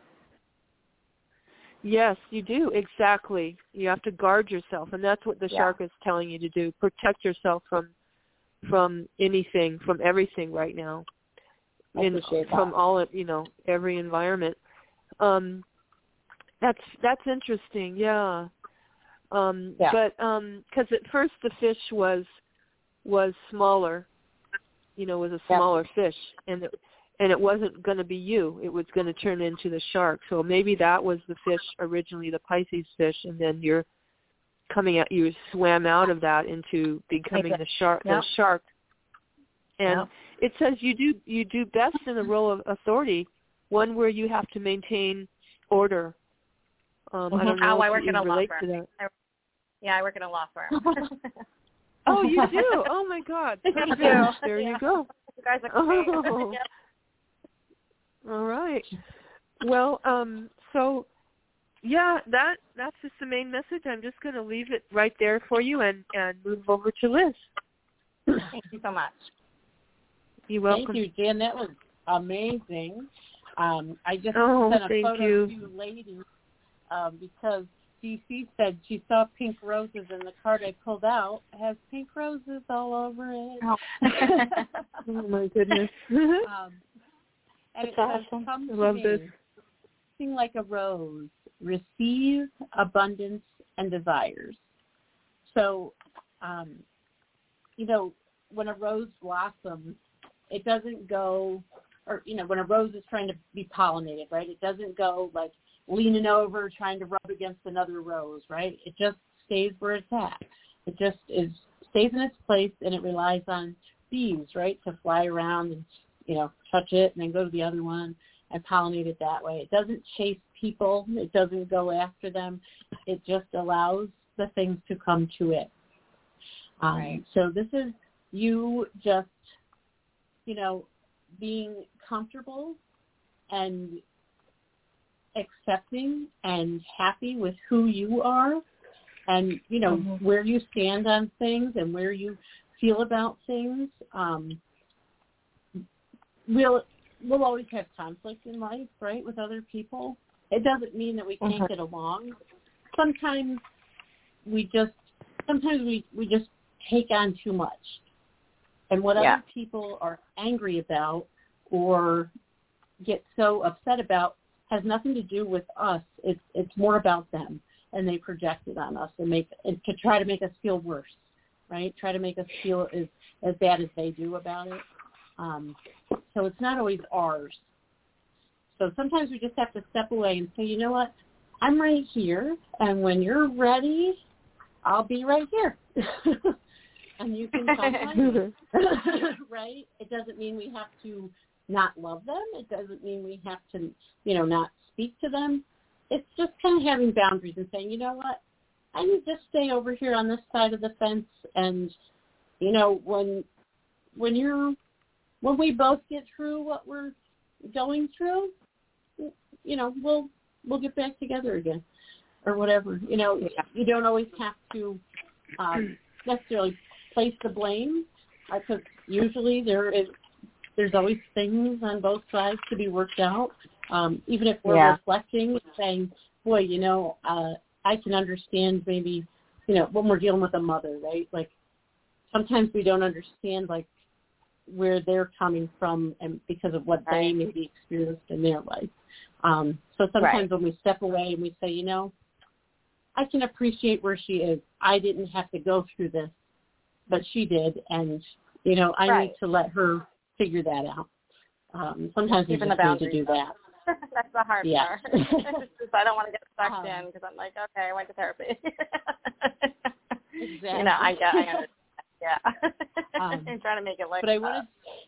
Yes, you do. Exactly. You have to guard yourself, and that's what the
yeah.
shark is telling you to do. Protect yourself from from anything, from everything right now. In, from
that.
all, you know, every environment. Um, that's that's interesting. Yeah. Um,
yeah.
But um, because at first the fish was was smaller, you know, was a smaller yeah. fish, and it, and it wasn't going to be you. It was going to turn into the shark. So maybe that was the fish originally, the Pisces fish, and then you're coming out. You swam out of that into becoming the shark.
Yep.
The shark. And
yep.
it says you do you do best in the role of authority, one where you have to maintain order. Um,
mm-hmm.
I don't know
oh,
if
I work
you
in a
relate
law
to
firm.
that.
I, yeah, I work in a law firm.
Oh, you do? Oh my God!
I
do. There
yeah.
you go.
You guys are great.
Oh.
Yep.
All right. Well, um, so yeah, that that's just the main message. I'm just going to leave it right there for you and, and move over to Liz.
Thank you so much.
You're welcome.
Thank you, Jen. That was amazing. Um, I just
oh,
sent a
thank
photo
you.
to you ladies um, because D C said she saw pink roses, and the card I pulled out has pink roses all over it.
Oh,
oh my goodness.
um, and
That's
it says,
awesome.
come
I
to
love
me,
this.
sing like a rose, receive abundance and desires. So, um, you know, when a rose blossoms, it doesn't go, or, you know, when a rose is trying to be pollinated, right, it doesn't go like leaning over trying to rub against another rose, right? It just stays where it's at. It just is stays in its place, and it relies on bees, right, to fly around and, you know, touch it and then go to the other one and pollinate it that way. It doesn't chase people. It doesn't go after them. It just allows the things to come to it. Um, right. So this is you just, you know, being comfortable and accepting and happy with who you are and, you know, mm-hmm. where you stand on things and where you feel about things. Um, we'll, we'll always have conflict in life, right, with other people. It doesn't mean that we can't mm-hmm. get along. Sometimes we just, sometimes we, we just take on too much. And what yeah. other people are angry about or get so upset about has nothing to do with us. It's it's more about them, and they project it on us and make and to try to make us feel worse, right? Try to make us feel as as bad as they do about it. Um, so it's not always ours. So sometimes we just have to step away and say, you know what, I'm right here, and when you're ready, I'll be right here. And you can come find me. Right? It doesn't mean we have to not love them. It doesn't mean we have to, you know, not speak to them. It's just kind of having boundaries and saying, you know what, I need to stay over here on this side of the fence. And, you know, when when you're when we both get through what we're going through, you know, we'll we'll get back together again or whatever. You know, you don't always have to um, necessarily place the blame, because usually there is there's always things on both sides to be worked out. Um, even if we're yeah. reflecting and saying, boy, you know, uh, I can understand maybe, you know, when we're dealing with a mother, right? Like sometimes we don't understand like where they're coming from and because of what right. they maybe experienced in their life. Um, so sometimes right. when we step away and we say, you know, I can appreciate where she is. I didn't have to go through this, but she did, and, you know, I right. need to let her figure that out. Um, sometimes we just need to do that.
That's the hard
yeah.
part. I don't want to get sucked
um,
in because I'm like, okay, I went to therapy.
Exactly.
You know, I get, I understand. Yeah.
Um,
I'm trying to make it like
But I wanted,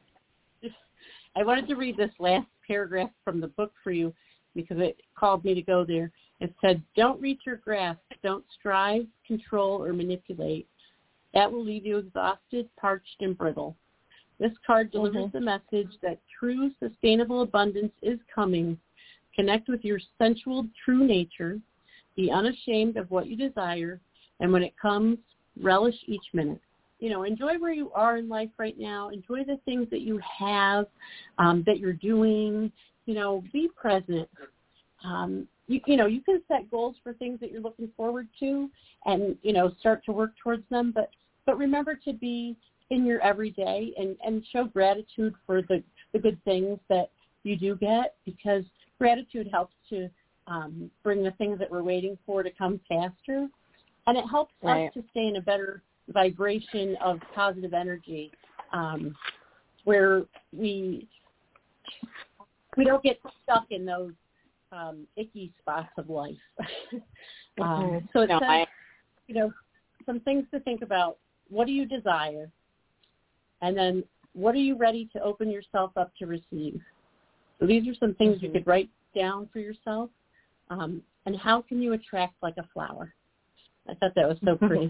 I wanted to read this last paragraph from the book for you because it called me to go there. It said, don't reach your grasp. Don't strive, control, or manipulate. That will leave you exhausted, parched, and brittle. This card delivers mm-hmm. the message that true sustainable abundance is coming. Connect with your sensual true nature. Be unashamed of what you desire. And when it comes, relish each minute. You know, enjoy where you are in life right now. Enjoy the things that you have, um, that you're doing. You know, be present. Um, you, you know, you can set goals for things that you're looking forward to and, you know, start to work towards them. But, but remember to be in your everyday and, and show gratitude for the, the good things that you do get, because gratitude helps to um, bring the things that we're waiting for to come faster. And it helps right. us to stay in a better vibration of positive energy, um, where we we don't get stuck in those um, icky spots of life. um, so it no, says, I... you know, some things to think about. What do you desire? And then what are you ready to open yourself up to receive? So these are some things mm-hmm. you could write down for yourself. Um, and how can you attract like a flower? I thought that was so pretty.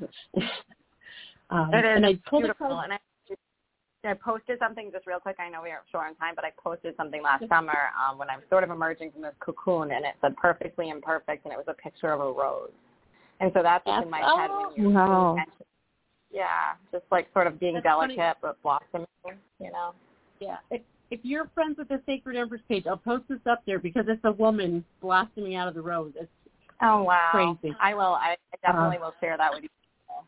um,
it is
and I
beautiful. And I, I posted something just real quick. I know we are short on time, but I posted something last summer um, when I was sort of emerging from this cocoon, and it said perfectly imperfect, and it was a picture of a rose. And so that's what's in my
oh,
head when you're
wow.
Yeah, just like sort of being
That's
delicate
funny.
but blossoming, you know.
Yeah. If, if you're friends with the Sacred Embers page, I'll post this up there because it's a woman blossoming out of the rose. It's
oh, wow.
crazy.
I will. I definitely uh, will share that with you.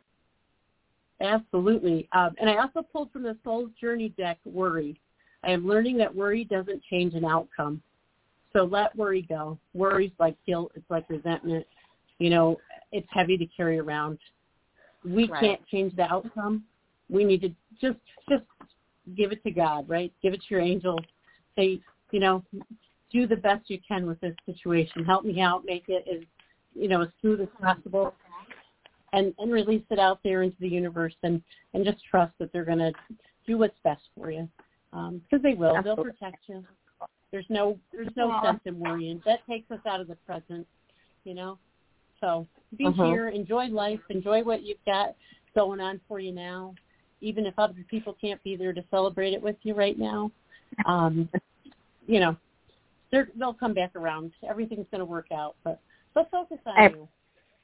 Absolutely. Um, and I also pulled from the Soul's Journey deck, worry. I am learning that worry doesn't change an outcome. So let worry go. Worry's like guilt. It's like resentment. You know, it's heavy to carry around. We right. can't change the outcome. We need to just just give it to God, right? Give it to your angel. Say, you know, do the best you can with this situation. Help me out. Make it as, you know, as smooth as possible. and, and release it out there into the universe and, and just trust that they're going to do what's best for you. Um, because they will. Absolutely. They'll protect you. There's no there's no yeah. sense in worrying. That takes us out of the present, you know. So be uh-huh. here, enjoy life, enjoy what you've got going on for you now, even if other people can't be there to celebrate it with you right now. Um, you know, they're, they'll come back around. Everything's going to work out, but but focus on I, you.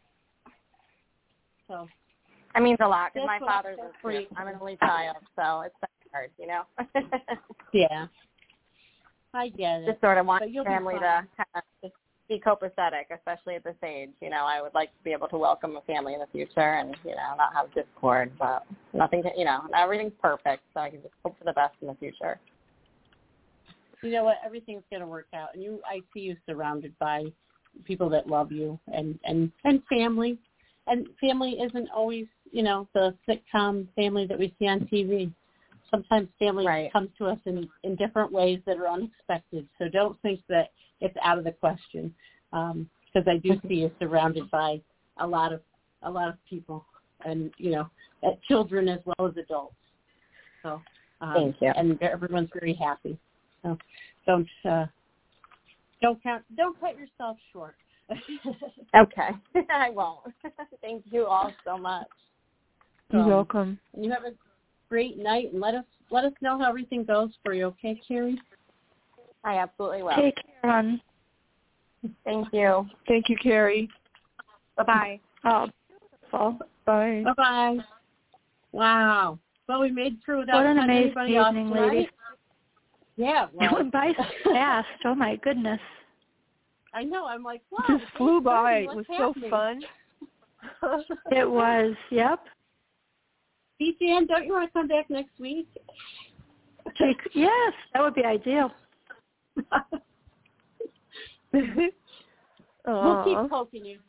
So
that means a lot because my father's a freak. I'm an only child, so it's hard, you know.
Yeah. I get it.
Just sort of want family to kind of just be copacetic, especially at this age. You know, I would like to be able to welcome a family in the future and, you know, not have discord, but nothing, to, you know, everything's perfect, so I can just hope for the best in the future.
You know what? Everything's going to work out, and you, I see you surrounded by people that love you and, and, and family. And family isn't always, you know, the sitcom family that we see on T V. Sometimes family right. comes to us in, in different ways that are unexpected. So don't think that it's out of the question, because um, I do see you surrounded by a lot of a lot of people, and you know, children as well as adults. So um,
thank you.
And everyone's very happy. So don't uh, don't count don't cut yourself short.
Okay, I won't. Thank you all so much.
You're
um,
welcome.
You have a great night, and let us let us know how everything goes for you, okay, Carrie?
I absolutely will.
Take care, hon.
Thank you.
Thank you, Carrie.
Bye-bye.
Oh, beautiful.
Bye.
Bye-bye. Wow. Well, we made it through without
what an
cutting
amazing
anybody off
evening,
tonight.
ladies.
Yeah. Well,
It went by so fast. Oh, my goodness.
I know. I'm like, wow.
It just flew by. It was
happening?
so fun.
It was. Yep.
B J N, don't you want to come back next week?
Yes, that would be ideal.
We'll keep poking you.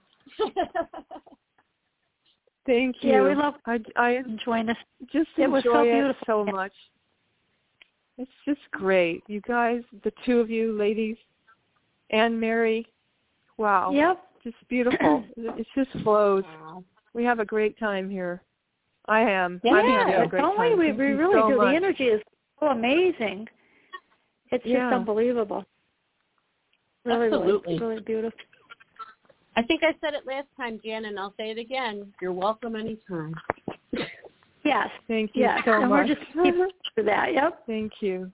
Thank you.
Yeah, we love
I, I
enjoying this.
Just
it was so
enjoy
beautiful
it so much. It's just great. You guys, the two of you ladies, and Mary, wow.
Yep.
Just beautiful. It just flows. We have a great time here. I am.
Yeah,
I'm having a great
don't
time.
we? We, we really
so
do.
much.
The energy is so amazing. It's
yeah.
just unbelievable. Really,
Absolutely.
really, really beautiful.
I think I said it last time, Jan, and I'll say it again. You're welcome anytime.
Yes.
Thank you
yes.
so
and
much.
We're just keeping for that. Yep.
Thank you.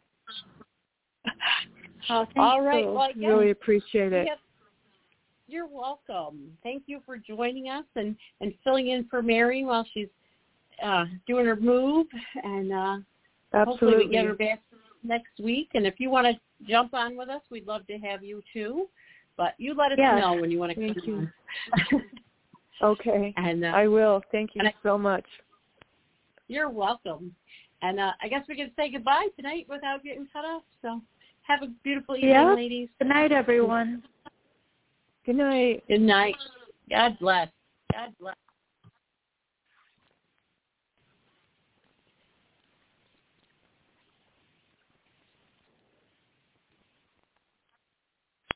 Oh, thank
All right.
you.
Well, again,
really appreciate it.
have, you're welcome. Thank you for joining us and, and filling in for Mary while she's uh, doing her move. And uh, hopefully we get her back next week. And if you want to jump on with us, we'd love to have you too. But you let us
yes.
know when you want to
Thank
come
you.
on.
Okay.
And uh,
I will. Thank you
I,
so much.
You're welcome. And uh, I guess we can say goodbye tonight without getting cut off. So have a beautiful evening,
yep.
ladies.
Good night, everyone.
Good night.
Good night. God bless. God bless.